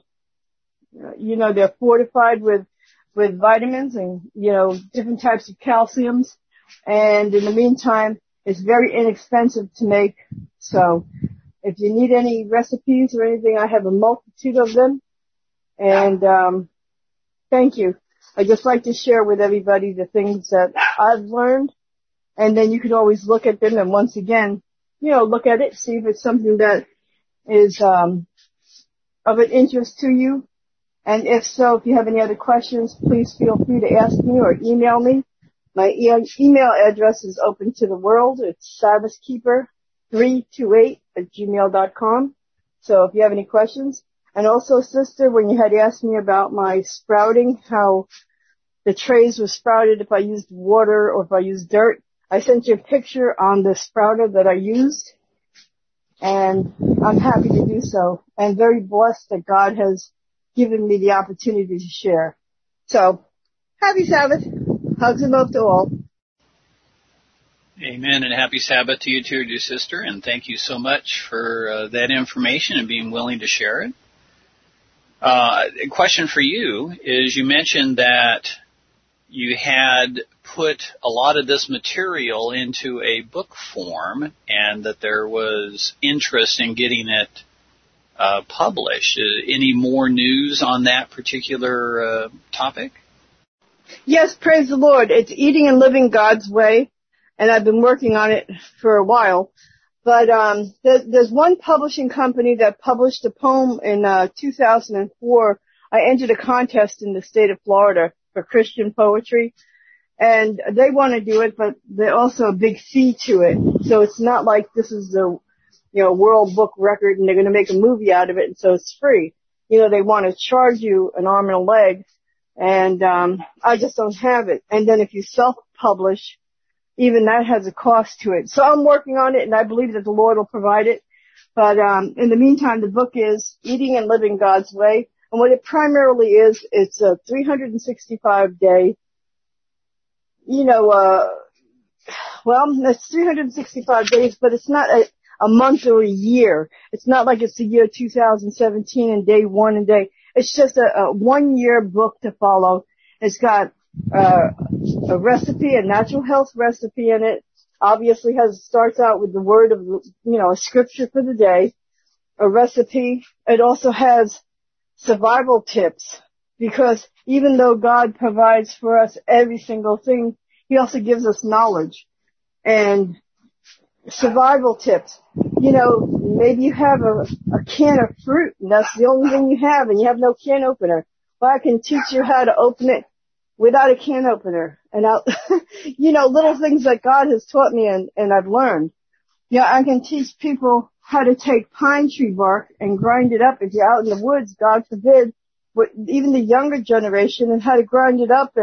Speaker 2: you know, they're fortified with, with vitamins and, you know, different types of calciums. And in the meantime, it's very inexpensive to make. So if you need any recipes or anything, I have a multitude of them. And, um, thank you. I just like to share with everybody the things that I've learned, and then you can always look at them and once again, you know, look at it, see if it's something that is um of an interest to you. And if so, if you have any other questions, please feel free to ask me or email me. My e- email address is open to the world. It's sabbath keeper three two eight at gmail dot com. So if you have any questions. And also, sister, when you had asked me about my sprouting, how the trays were sprouted if I used water or if I used dirt, I sent you a picture on the sprouter that I used, and I'm happy to do so. And very blessed that God has given me the opportunity to share. So, happy Sabbath. Hugs and love to all.
Speaker 1: Amen, and happy Sabbath to you too, dear sister, and thank you so much for uh, that information and being willing to share it. Uh, a question for you is, you mentioned that you had put a lot of this material into a book form and that there was interest in getting it uh, published. Uh, any more news on that particular uh, topic?
Speaker 2: Yes, praise the Lord. It's Eating and Living God's Way, and I've been working on it for a while. But um there, there's one publishing company that published a poem in uh two thousand four. I entered a contest in the state of Florida for Christian poetry, and they want to do it, but there's also a big fee to it. So it's not like this is the, you know, world book record and they're going to make a movie out of it, and so it's free. You know, they want to charge you an arm and a leg, and um I just don't have it. And then if you self-publish, even that has a cost to it. So I'm working on it, and I believe that the Lord will provide it. But um in the meantime, the book is Eating and Living God's Way. And what it primarily is, it's a three hundred sixty-five day, you know, uh well, it's three hundred sixty-five days, but it's not a, a month or a year. It's not like it's the year two thousand seventeen and day one and day. It's just a, a one-year book to follow. It's got uh a recipe, a natural health recipe in it. Obviously has, starts out with the word of, you know, a scripture for the day, a recipe. It also has survival tips, because even though God provides for us every single thing, He also gives us knowledge and survival tips. You know, maybe you have a, a can of fruit and that's the only thing you have and you have no can opener. Well, I can teach you how to open it without a can opener. And I'll, you know, little things that God has taught me and, and I've learned. Yeah, I can teach people how to take pine tree bark and grind it up if you're out in the woods, God forbid, with even the younger generation, and how to grind it up and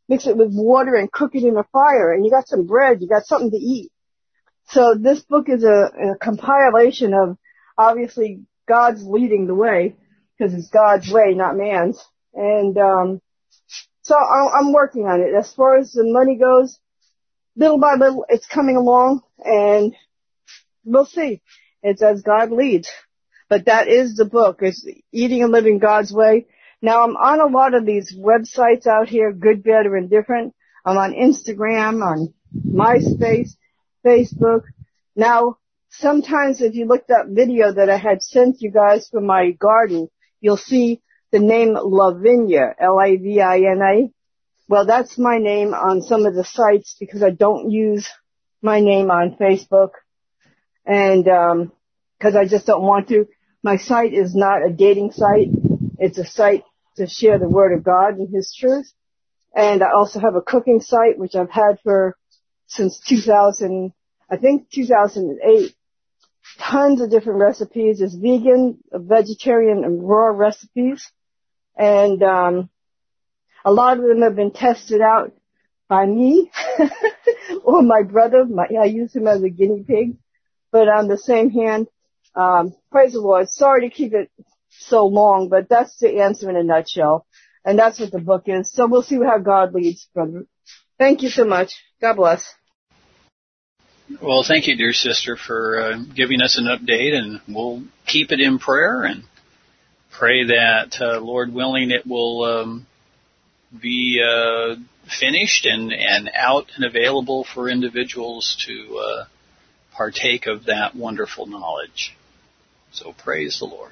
Speaker 2: mix it with water and cook it in a fire, and you got some bread, you got something to eat. So this book is a, a compilation of, obviously, God's leading the way, because it's God's way, not man's. And um so I'm working on it. As far as the money goes, little by little, it's coming along, and we'll see. It's as God leads. But that is the book. It's Eating and Living God's Way. Now, I'm on a lot of these websites out here, Good, Bad, or Indifferent. I'm on Instagram, on MySpace, Facebook. Now, sometimes if you looked up video that I had sent you guys from my garden, you'll see the name Lavinia, L A V I N A. Well, that's my name on some of the sites because I don't use my name on Facebook. And, um, cause I just don't want to. My site is not a dating site. It's a site to share the Word of God and His truth. And I also have a cooking site, which I've had for, since two thousand, I think two thousand eight. Tons of different recipes. It's vegan, vegetarian, and raw recipes. And, um, a lot of them have been tested out by me or my brother. My, I use him as a guinea pig. But on the same hand, um, praise the Lord. Sorry to keep it so long, but that's the answer in a nutshell. And that's what the book is. So we'll see how God leads, brother. Thank you so much. God bless.
Speaker 1: Well, thank you, dear sister, for uh, giving us an update, and we'll keep it in prayer and pray that, uh, Lord willing, it will um, be uh, finished and, and out and available for individuals to uh, partake of that wonderful knowledge. So praise the Lord.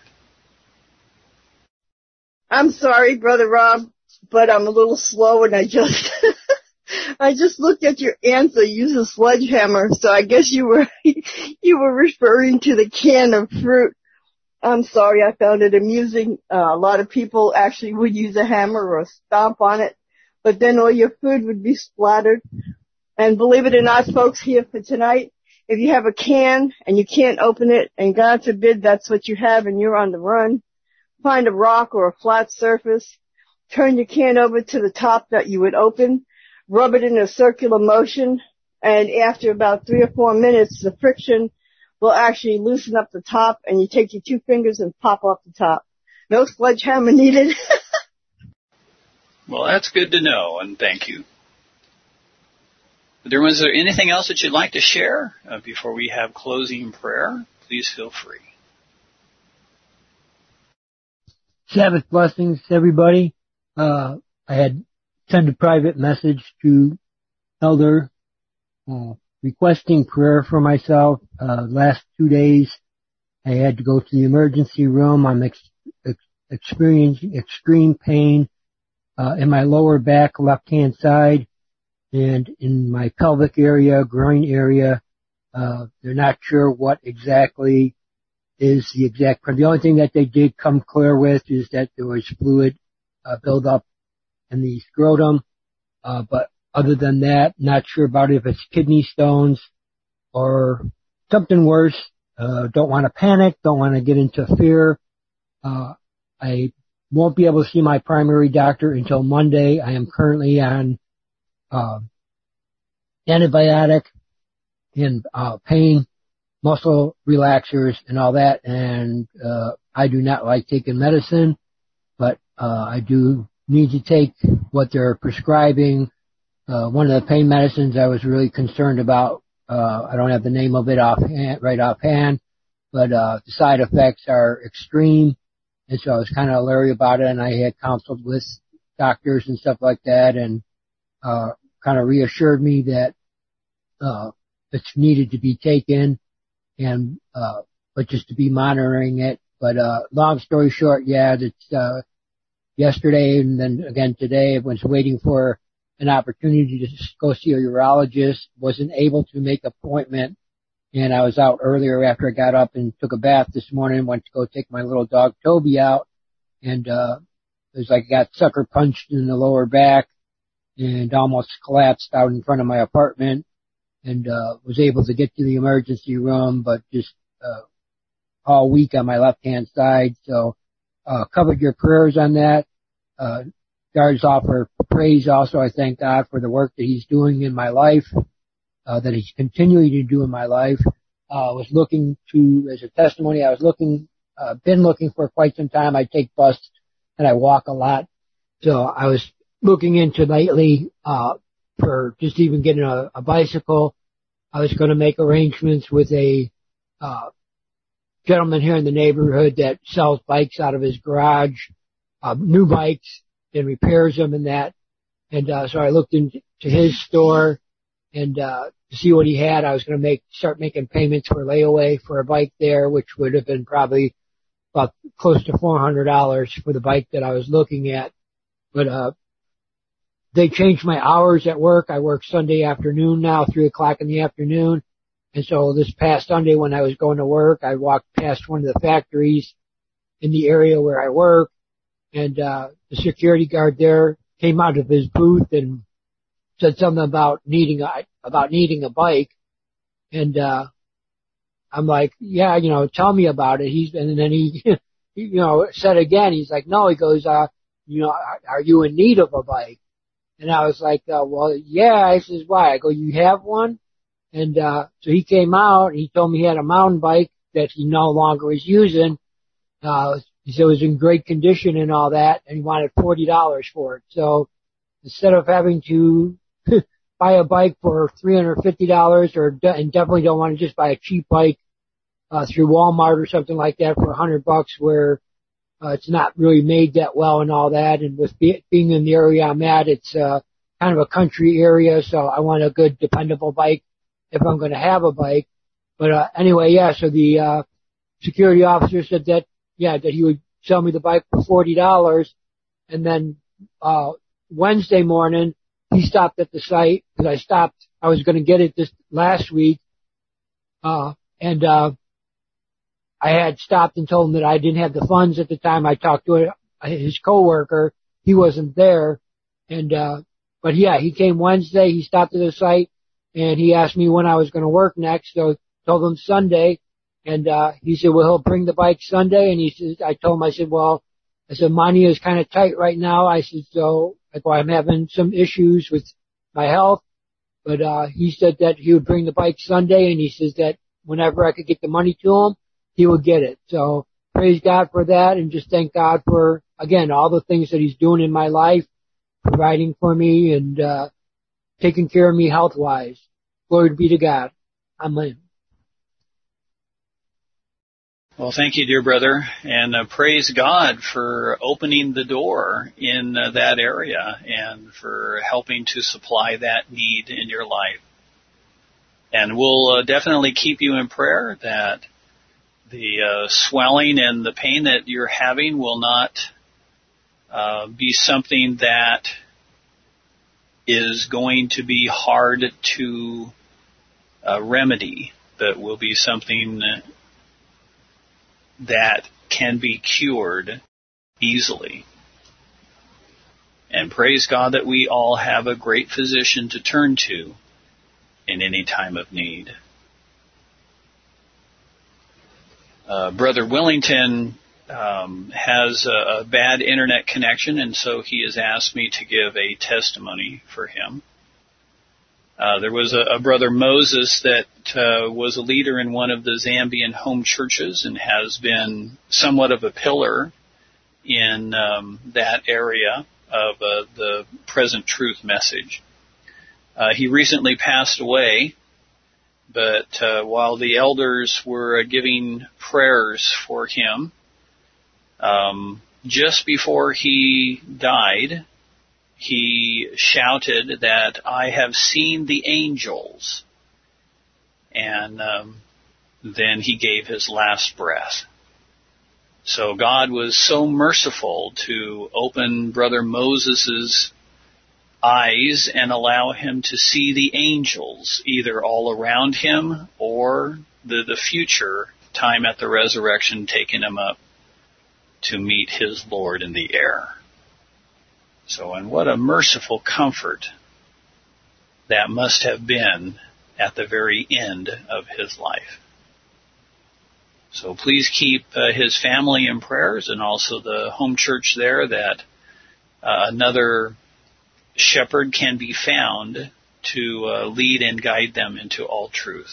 Speaker 2: I'm sorry, Brother Rob, but I'm a little slow, and I just I just looked at your answer. Use a sledgehammer, so I guess you were you were referring to the can of fruit. I'm sorry, I found it amusing. Uh, a lot of people actually would use a hammer or stomp on it, but then all your food would be splattered. And believe it or not, folks, here for tonight, if you have a can and you can't open it, and God forbid that's what you have and you're on the run, find a rock or a flat surface, turn your can over to the top that you would open, rub it in a circular motion, and after about three or four minutes, the friction will actually loosen up the top, and you take your two fingers and pop off the top. No sledgehammer needed.
Speaker 1: Well, that's good to know, and thank you. There was there anything else that you'd like to share uh, before we have closing prayer? Please feel free.
Speaker 3: Sabbath blessings, everybody. Uh, I had sent a private message to Elder uh, requesting prayer for myself. Uh, last two days, I had to go to the emergency room. I'm ex- ex- experiencing extreme pain uh, in my lower back, left-hand side, and in my pelvic area, groin area. Uh, they're not sure what exactly is the exact, the only thing that they did come clear with is that there was fluid uh, buildup in the scrotum, uh, but other than that, not sure about if it's kidney stones or something worse. Uh, don't want to panic, don't want to get into fear. Uh, I won't be able to see my primary doctor until Monday. I am currently on uh, antibiotic and uh, pain muscle relaxers and all that, and uh I do not like taking medicine, but uh I do need to take what they're prescribing. Uh one of the pain medicines I was really concerned about, uh I don't have the name of it offhand, right offhand, but uh the side effects are extreme, and so I was kind of leery about it, and I had counseled with doctors and stuff like that, and uh kind of reassured me that uh it's needed to be taken, and uh but just to be monitoring it. But uh long story short, yeah, it's uh yesterday and then again today I was waiting for an opportunity to go see a urologist, wasn't able to make an appointment, and I was out earlier after I got up and took a bath this morning, went to go take my little dog Toby out, and uh it was like I got sucker punched in the lower back and almost collapsed out in front of my apartment. And uh was able to get to the emergency room, but just uh all weak on my left-hand side. So uh covered your prayers on that. Uh guards offer praise also. I thank God for the work that he's doing in my life, uh, that he's continuing to do in my life. Uh, I was looking to, as a testimony, I was looking, uh, been looking for quite some time. I take bus and I walk a lot. So I was looking into lately, uh, for just even getting a, a bicycle. I was going to make arrangements with a, uh, gentleman here in the neighborhood that sells bikes out of his garage, uh, new bikes and repairs them and that. And, uh, so I looked into his store and, uh, to see what he had. I was going to make, start making payments for layaway for a bike there, which would have been probably about close to four hundred dollars for the bike that I was looking at. But, uh, they changed my hours at work. I work Sunday afternoon now, three o'clock in the afternoon. And so this past Sunday when I was going to work, I walked past one of the factories in the area where I work, and uh the security guard there came out of his booth and said something about needing a about needing a bike. And uh I'm like, yeah, you know, tell me about it. He's and then he you know said again, he's like, no, he goes, uh you know, are you in need of a bike? And I was like, uh, well, yeah. I says, why? I go, you have one? And, uh, so he came out and he told me he had a mountain bike that he no longer was using. Uh, he said it was in great condition and all that, and he wanted forty dollars for it. So instead of having to buy a bike for three hundred fifty dollars or, de- and definitely don't want to just buy a cheap bike, uh, through Walmart or something like that for a hundred bucks where, uh, it's not really made that well and all that. And with be- being in the area I'm at, it's, uh, kind of a country area. So I want a good dependable bike if I'm going to have a bike. But, uh, anyway, yeah, so the, uh, security officer said that, yeah, that he would sell me the bike for forty dollars. And then, uh, Wednesday morning, he stopped at the site because I stopped, I was going to get it this last week. Uh, and, uh, I had stopped and told him that I didn't have the funds at the time. I talked to it, his coworker. He wasn't there. And, uh, but yeah, he came Wednesday. He stopped at the site. And he asked me when I was going to work next, so I told him Sunday. And, uh, he said, well, he'll bring the bike Sunday. And he said, I told him, I said, well, I said, money is kind of tight right now. I said, so, like, well, I'm having some issues with my health. But, uh, he said that he would bring the bike Sunday. And he says that whenever I could get the money to him, he would get it. So praise God for that. And just thank God for, again, all the things that he's doing in my life, providing for me and, uh, taking care of me health-wise. Glory be to God. Amen.
Speaker 1: Well, thank you, dear brother, and uh, praise God for opening the door in uh, that area and for helping to supply that need in your life. And we'll uh, definitely keep you in prayer that the uh, swelling and the pain that you're having will not uh, be something that is going to be hard to uh, remedy, but will be something that can be cured easily. And praise God that we all have a great physician to turn to in any time of need. Uh, Brother Willington um, has a, a bad internet connection, and so he has asked me to give a testimony for him. Uh, there was a, a Brother Moses that uh, was a leader in one of the Zambian home churches and has been somewhat of a pillar in um, that area of uh, the present truth message. Uh, he recently passed away, but uh, while the elders were uh, giving prayers for him, um, just before he died, he shouted that, "I have seen the angels." And um, then he gave his last breath. So God was so merciful to open Brother Moses's eyes and allow him to see the angels, either all around him or the, the future time at the resurrection, taking him up to meet his Lord in the air. So, and what a merciful comfort that must have been at the very end of his life. So please keep uh, his family in prayers, and also the home church there that uh, another shepherd can be found to uh, lead and guide them into all truth.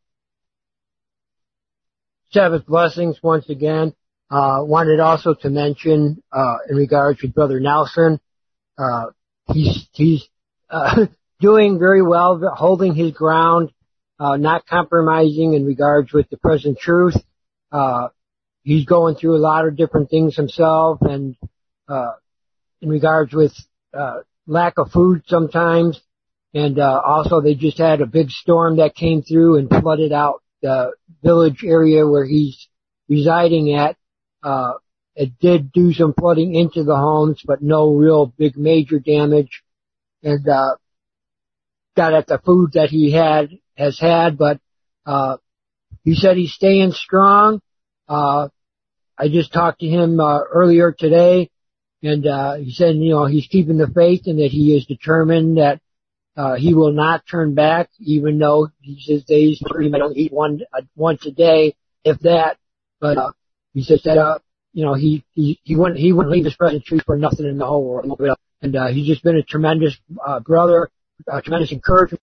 Speaker 3: Sabbath blessings once again. Uh, wanted also to mention, uh, in regards to Brother Nelson, uh, he's, he's, uh, doing very well, holding his ground, uh, not compromising in regards with the present truth. Uh, he's going through a lot of different things himself, and, uh, in regards with, uh, lack of food sometimes. And, uh, also they just had a big storm that came through and flooded out the village area where he's residing at. Uh, it did do some flooding into the homes, but no real big major damage. And, uh, got at the food that he had, has had, but, uh, he said he's staying strong. Uh, I just talked to him, uh, earlier today, and, uh, he said, you know, he's keeping the faith and that he is determined that, uh, he will not turn back, even though he says days he might only eat one, uh, once a day, if that. But, uh, he says that, uh, you know, he, he, he wouldn't, he wouldn't leave his present truth for nothing in the whole world. And, uh, he's just been a tremendous, uh, brother, a tremendous encouragement.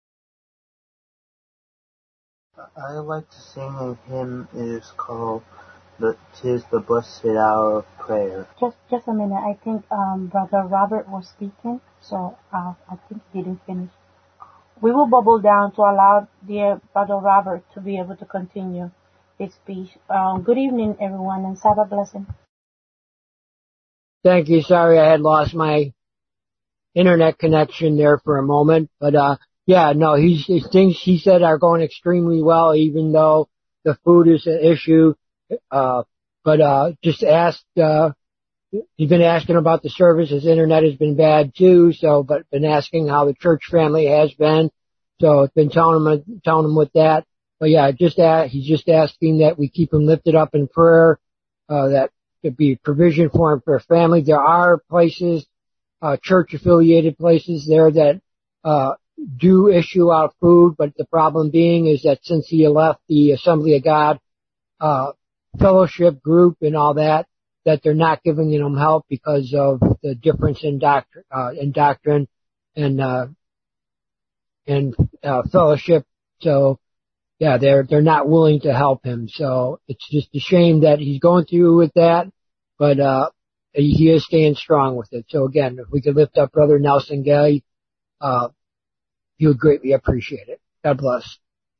Speaker 4: I like to sing a hymn. It is called the "Tis the Blessed Hour of Prayer."
Speaker 5: Just, just a minute. I think um, Brother Robert was speaking, so uh, I think he didn't finish. We will bubble down to allow dear Brother Robert to be able to continue his speech. Um, good evening, everyone, and Sabbath blessing.
Speaker 3: Thank you. Sorry, I had lost my internet connection there for a moment, but uh, yeah, no, he's, his things he said are going extremely well, even though the food is an issue. Uh, but uh, just asked. Uh, he's been asking about the service. His internet has been bad too, so but been asking how the church family has been. So it's been telling him, telling him with that. But yeah, just ask, he's just asking that we keep him lifted up in prayer. Uh, that there be provision for him for a family. There are places, uh, church affiliated places there that uh do issue out food, but the problem being is that since he left the Assembly of God uh fellowship group and all that, that they're not giving him help because of the difference in doctrine, uh, in doctrine and, uh, and, uh, fellowship. So, yeah, they're, they're not willing to help him. So it's just a shame that he's going through with that, but, uh, he is staying strong with it. So again, if we could lift up Brother Nelson Gay, uh, he would greatly appreciate it. God bless.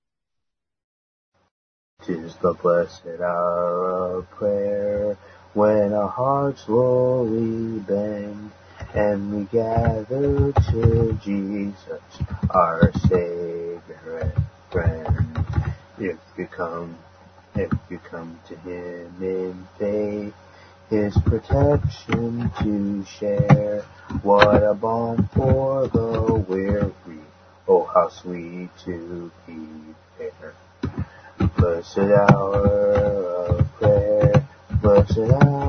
Speaker 4: 'Tis the blessed hour of prayer, when our hearts slowly bend, and we gather to Jesus, our Savior and friend. If you come, if you come to Him in faith, His protection to share, what a balm for the weary, oh how sweet to be there. Blessed hour of prayer, blessed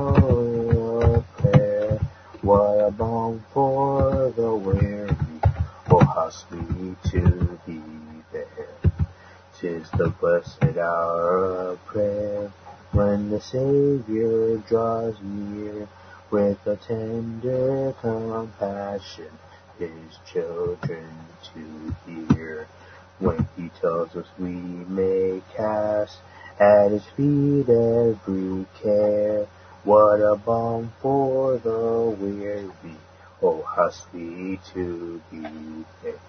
Speaker 4: hour of prayer, what a balm for the weary, oh how sweet to be there. 'Tis the blessed hour of prayer, when the Savior draws near, with a tender compassion, His children to hear. When He tells us we may cast at His feet every care, what a balm for the weary, oh how sweet to be there.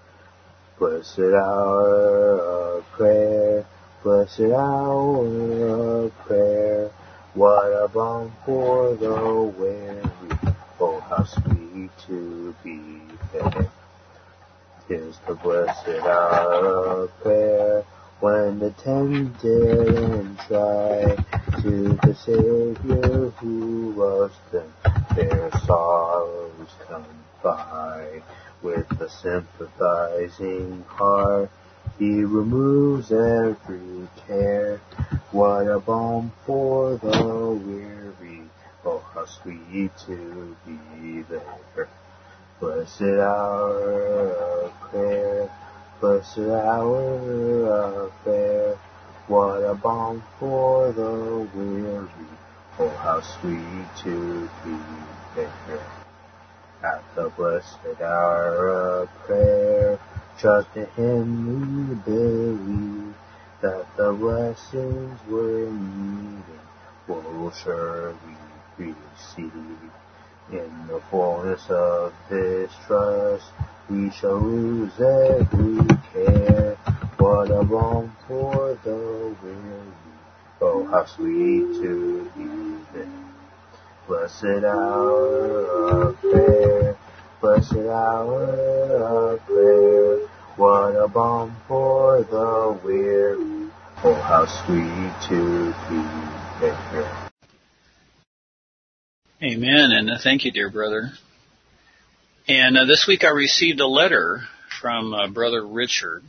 Speaker 4: Blessed hour of prayer, blessed hour of prayer, what a balm for the weary, oh how sweet to be there. 'Tis the blessed hour of prayer, when the tempted and tried to the Savior who loves them, their sorrows confide. With a sympathizing heart, He removes every care. What a balm for the weary, oh how sweet to be there. Blessed hour of prayer, blessed hour of prayer, what a balm for the weary, oh how sweet to be there. At the blessed hour of prayer, trust in Him we believe, that the blessings we're needing will surely receive. In the fullness of this trust, we shall lose every care. What a balm for the weary, oh how sweet to be there. Blessed hour of prayer, blessed hour of prayer. What a balm for the weary, oh how sweet to be there.
Speaker 1: Amen, and uh, thank you, dear brother. And uh, this week I received a letter from uh, Brother Richard,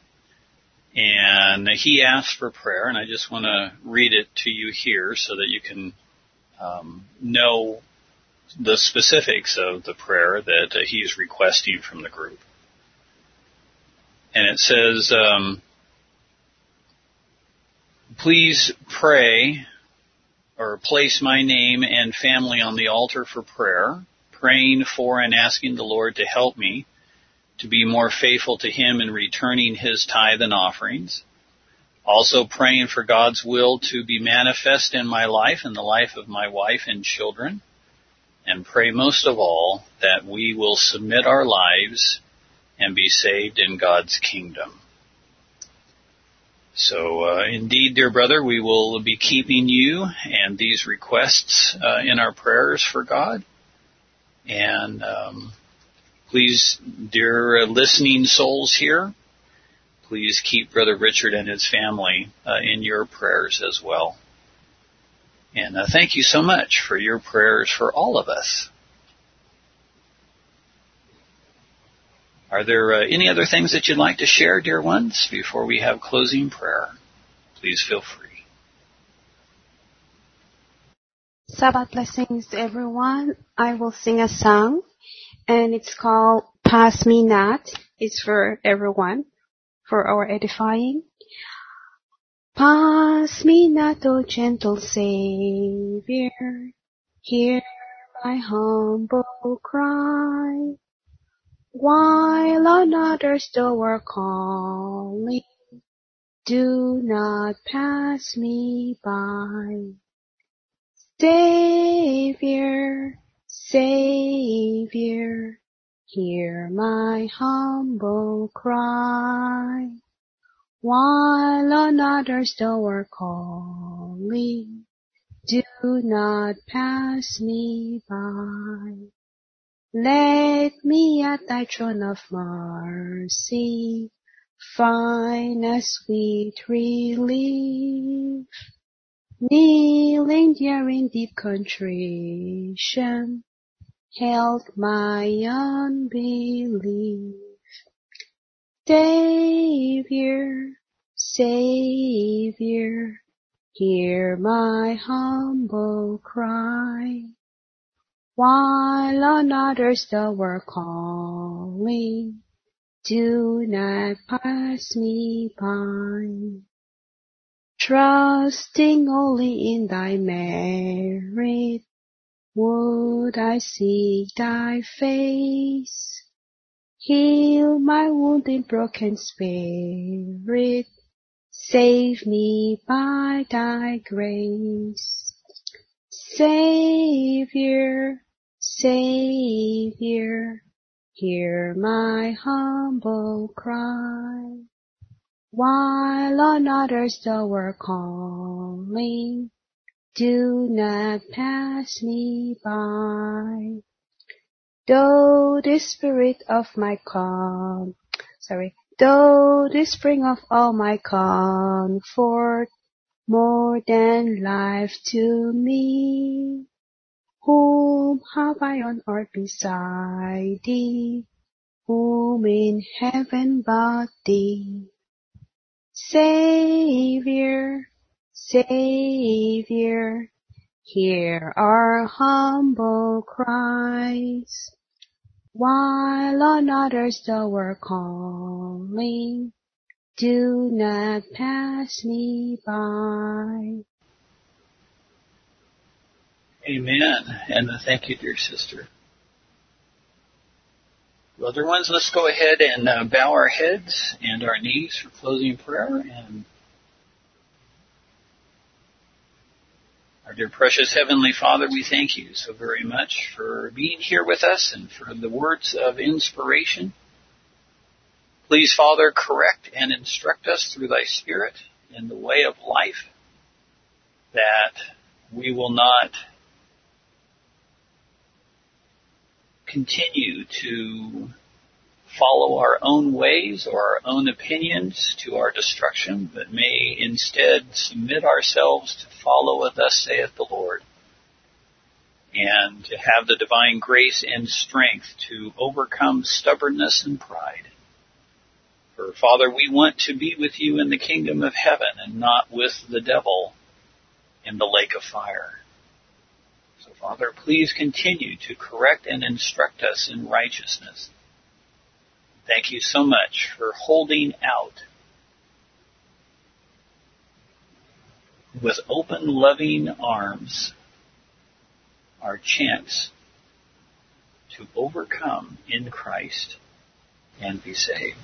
Speaker 1: and he asked for prayer, and I just want to read it to you here so that you can um, know the specifics of the prayer that uh, he is requesting from the group. And it says, um, please pray or place my name and family on the altar for prayer, praying for and asking the Lord to help me to be more faithful to Him in returning His tithe and offerings. Also praying for God's will to be manifest in my life and the life of my wife and children. And pray most of all that we will submit our lives and be saved in God's kingdom. So, uh, indeed, dear brother, we will be keeping you and these requests uh, in our prayers for God. And um, please, dear uh, listening souls here, please keep Brother Richard and his family uh, in your prayers as well. And uh, thank you so much for your prayers for all of us. Are there uh, any other things that you'd like to share, dear ones, before we have closing prayer? Please feel free.
Speaker 6: Sabbath blessings, everyone. I will sing a song, and it's called Pass Me Not. It's for everyone, for our edifying. Pass me not, O gentle Savior, hear my humble cry. While on others thou art calling, do not pass me by. Savior, Savior, hear my humble cry. While on others thou art calling, do not pass me by. Let me at thy throne of mercy find a sweet relief. Kneeling there in deep contrition, help my unbelief. Savior, Savior, hear my humble cry. While on others thou art calling, do not pass me by. Trusting only in thy merit, would I seek thy face. Heal my wounded, broken spirit, save me by thy grace. Savior, Savior, hear my humble cry. While on others thou art calling, do not pass me by. Though the spirit of my com, sorry, though the spring of all my comfort, more than life to me, whom have I on earth beside thee? Whom in heaven but thee? Savior, Savior, hear our humble cries. While on others thou art calling, do not pass me by.
Speaker 1: Amen. And thank you, dear sister. Well, dear ones, let's go ahead and uh, bow our heads and our knees for closing prayer. And our dear precious Heavenly Father, we thank you so very much for being here with us and for the words of inspiration. Please, Father, correct and instruct us through thy Spirit in the way of life, that we will not continue to follow our own ways or our own opinions to our destruction, but may instead submit ourselves to follow what thus saith the Lord, and to have the divine grace and strength to overcome stubbornness and pride. For, Father, we want to be with you in the kingdom of heaven and not with the devil in the lake of fire. So, Father, please continue to correct and instruct us in righteousness. Thank you so much for holding out with open, loving arms our chance to overcome in Christ and be saved.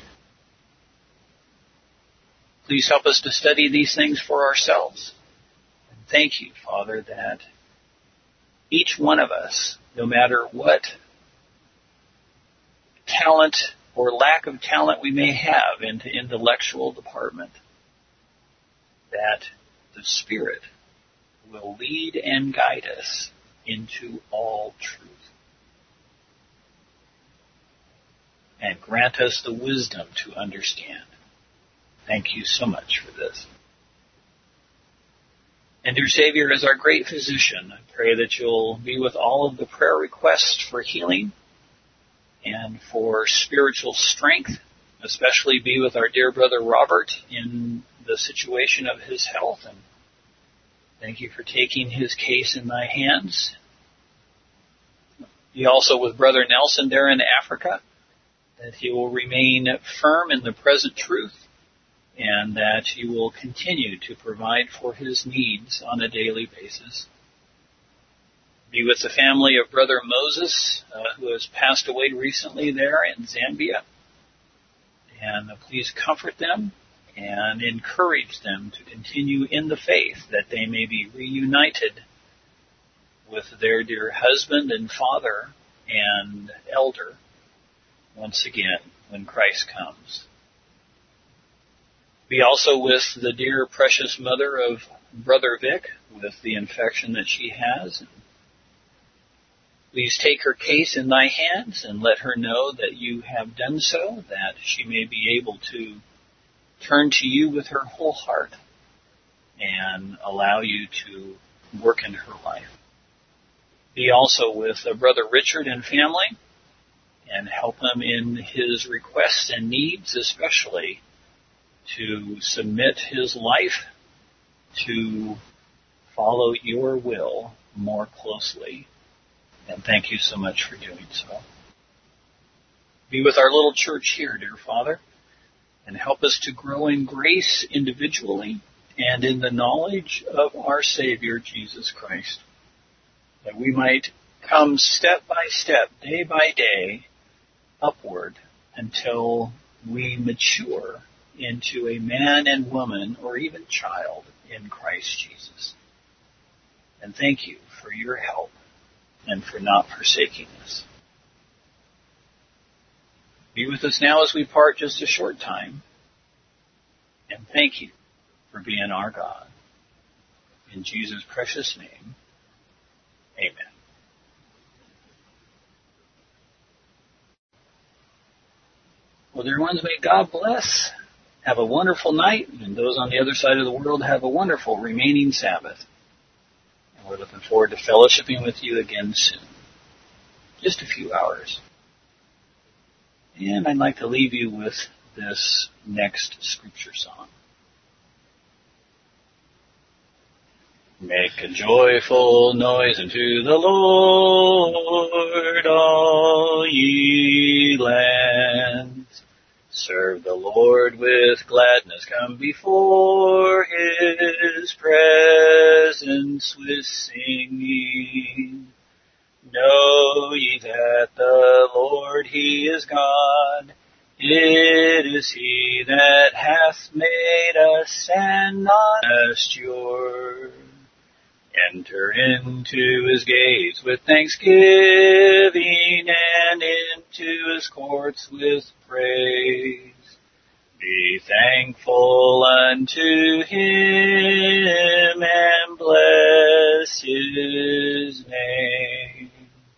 Speaker 1: Please help us to study these things for ourselves. And thank you, Father, that each one of us, no matter what talent or lack of talent we may have in the intellectual department, that the Spirit will lead and guide us into all truth. And grant us the wisdom to understand. Thank you so much for this. And dear Savior, as our great physician, I pray that you'll be with all of the prayer requests for healing and for spiritual strength, especially be with our dear brother Robert in the situation of his health. And thank you for taking his case in thy hands. Be also with brother Nelson there in Africa, that he will remain firm in the present truth, and that you will continue to provide for his needs on a daily basis. Be with the family of Brother Moses, uh, who has passed away recently there in Zambia. And uh, please comfort them and encourage them to continue in the faith, that they may be reunited with their dear husband and father and elder once again when Christ comes. Be also with the dear precious mother of Brother Vic with the infection that she has. Please take her case in thy hands and let her know that you have done so, that she may be able to turn to you with her whole heart and allow you to work in her life. Be also with Brother Richard and family and help him in his requests and needs, especially to submit his life to follow your will more closely. And thank you so much for doing so. Be with our little church here, dear Father, and help us to grow in grace individually and in the knowledge of our Savior, Jesus Christ, that we might come step by step, day by day, upward until we mature into a man and woman or even child in Christ Jesus. And thank you for your help and for not forsaking us. Be with us now as we part just a short time. And thank you for being our God. In Jesus' precious name, amen. Well, dear ones, may God bless. Have a wonderful night, and those on the other side of the world have a wonderful remaining Sabbath. And we're looking forward to fellowshipping with you again soon. Just a few hours. And I'd like to leave you with this next scripture song. Make a joyful noise unto the Lord, all ye lands. Serve the Lord with gladness, come before his presence with singing. Know ye that that the Lord, He is God. It is He that hath made us, and not us your. Enter into His gates with thanksgiving, and into His courts with praise. Be thankful unto Him, and bless His name.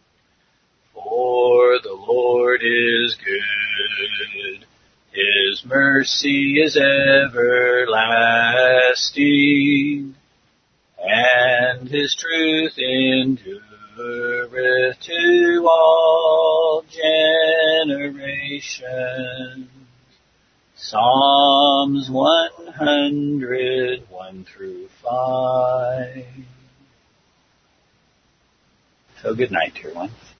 Speaker 1: For the Lord is good, His mercy is everlasting, and His truth endureth to all generations. Psalms one hundred, one through five. So good night, dear ones.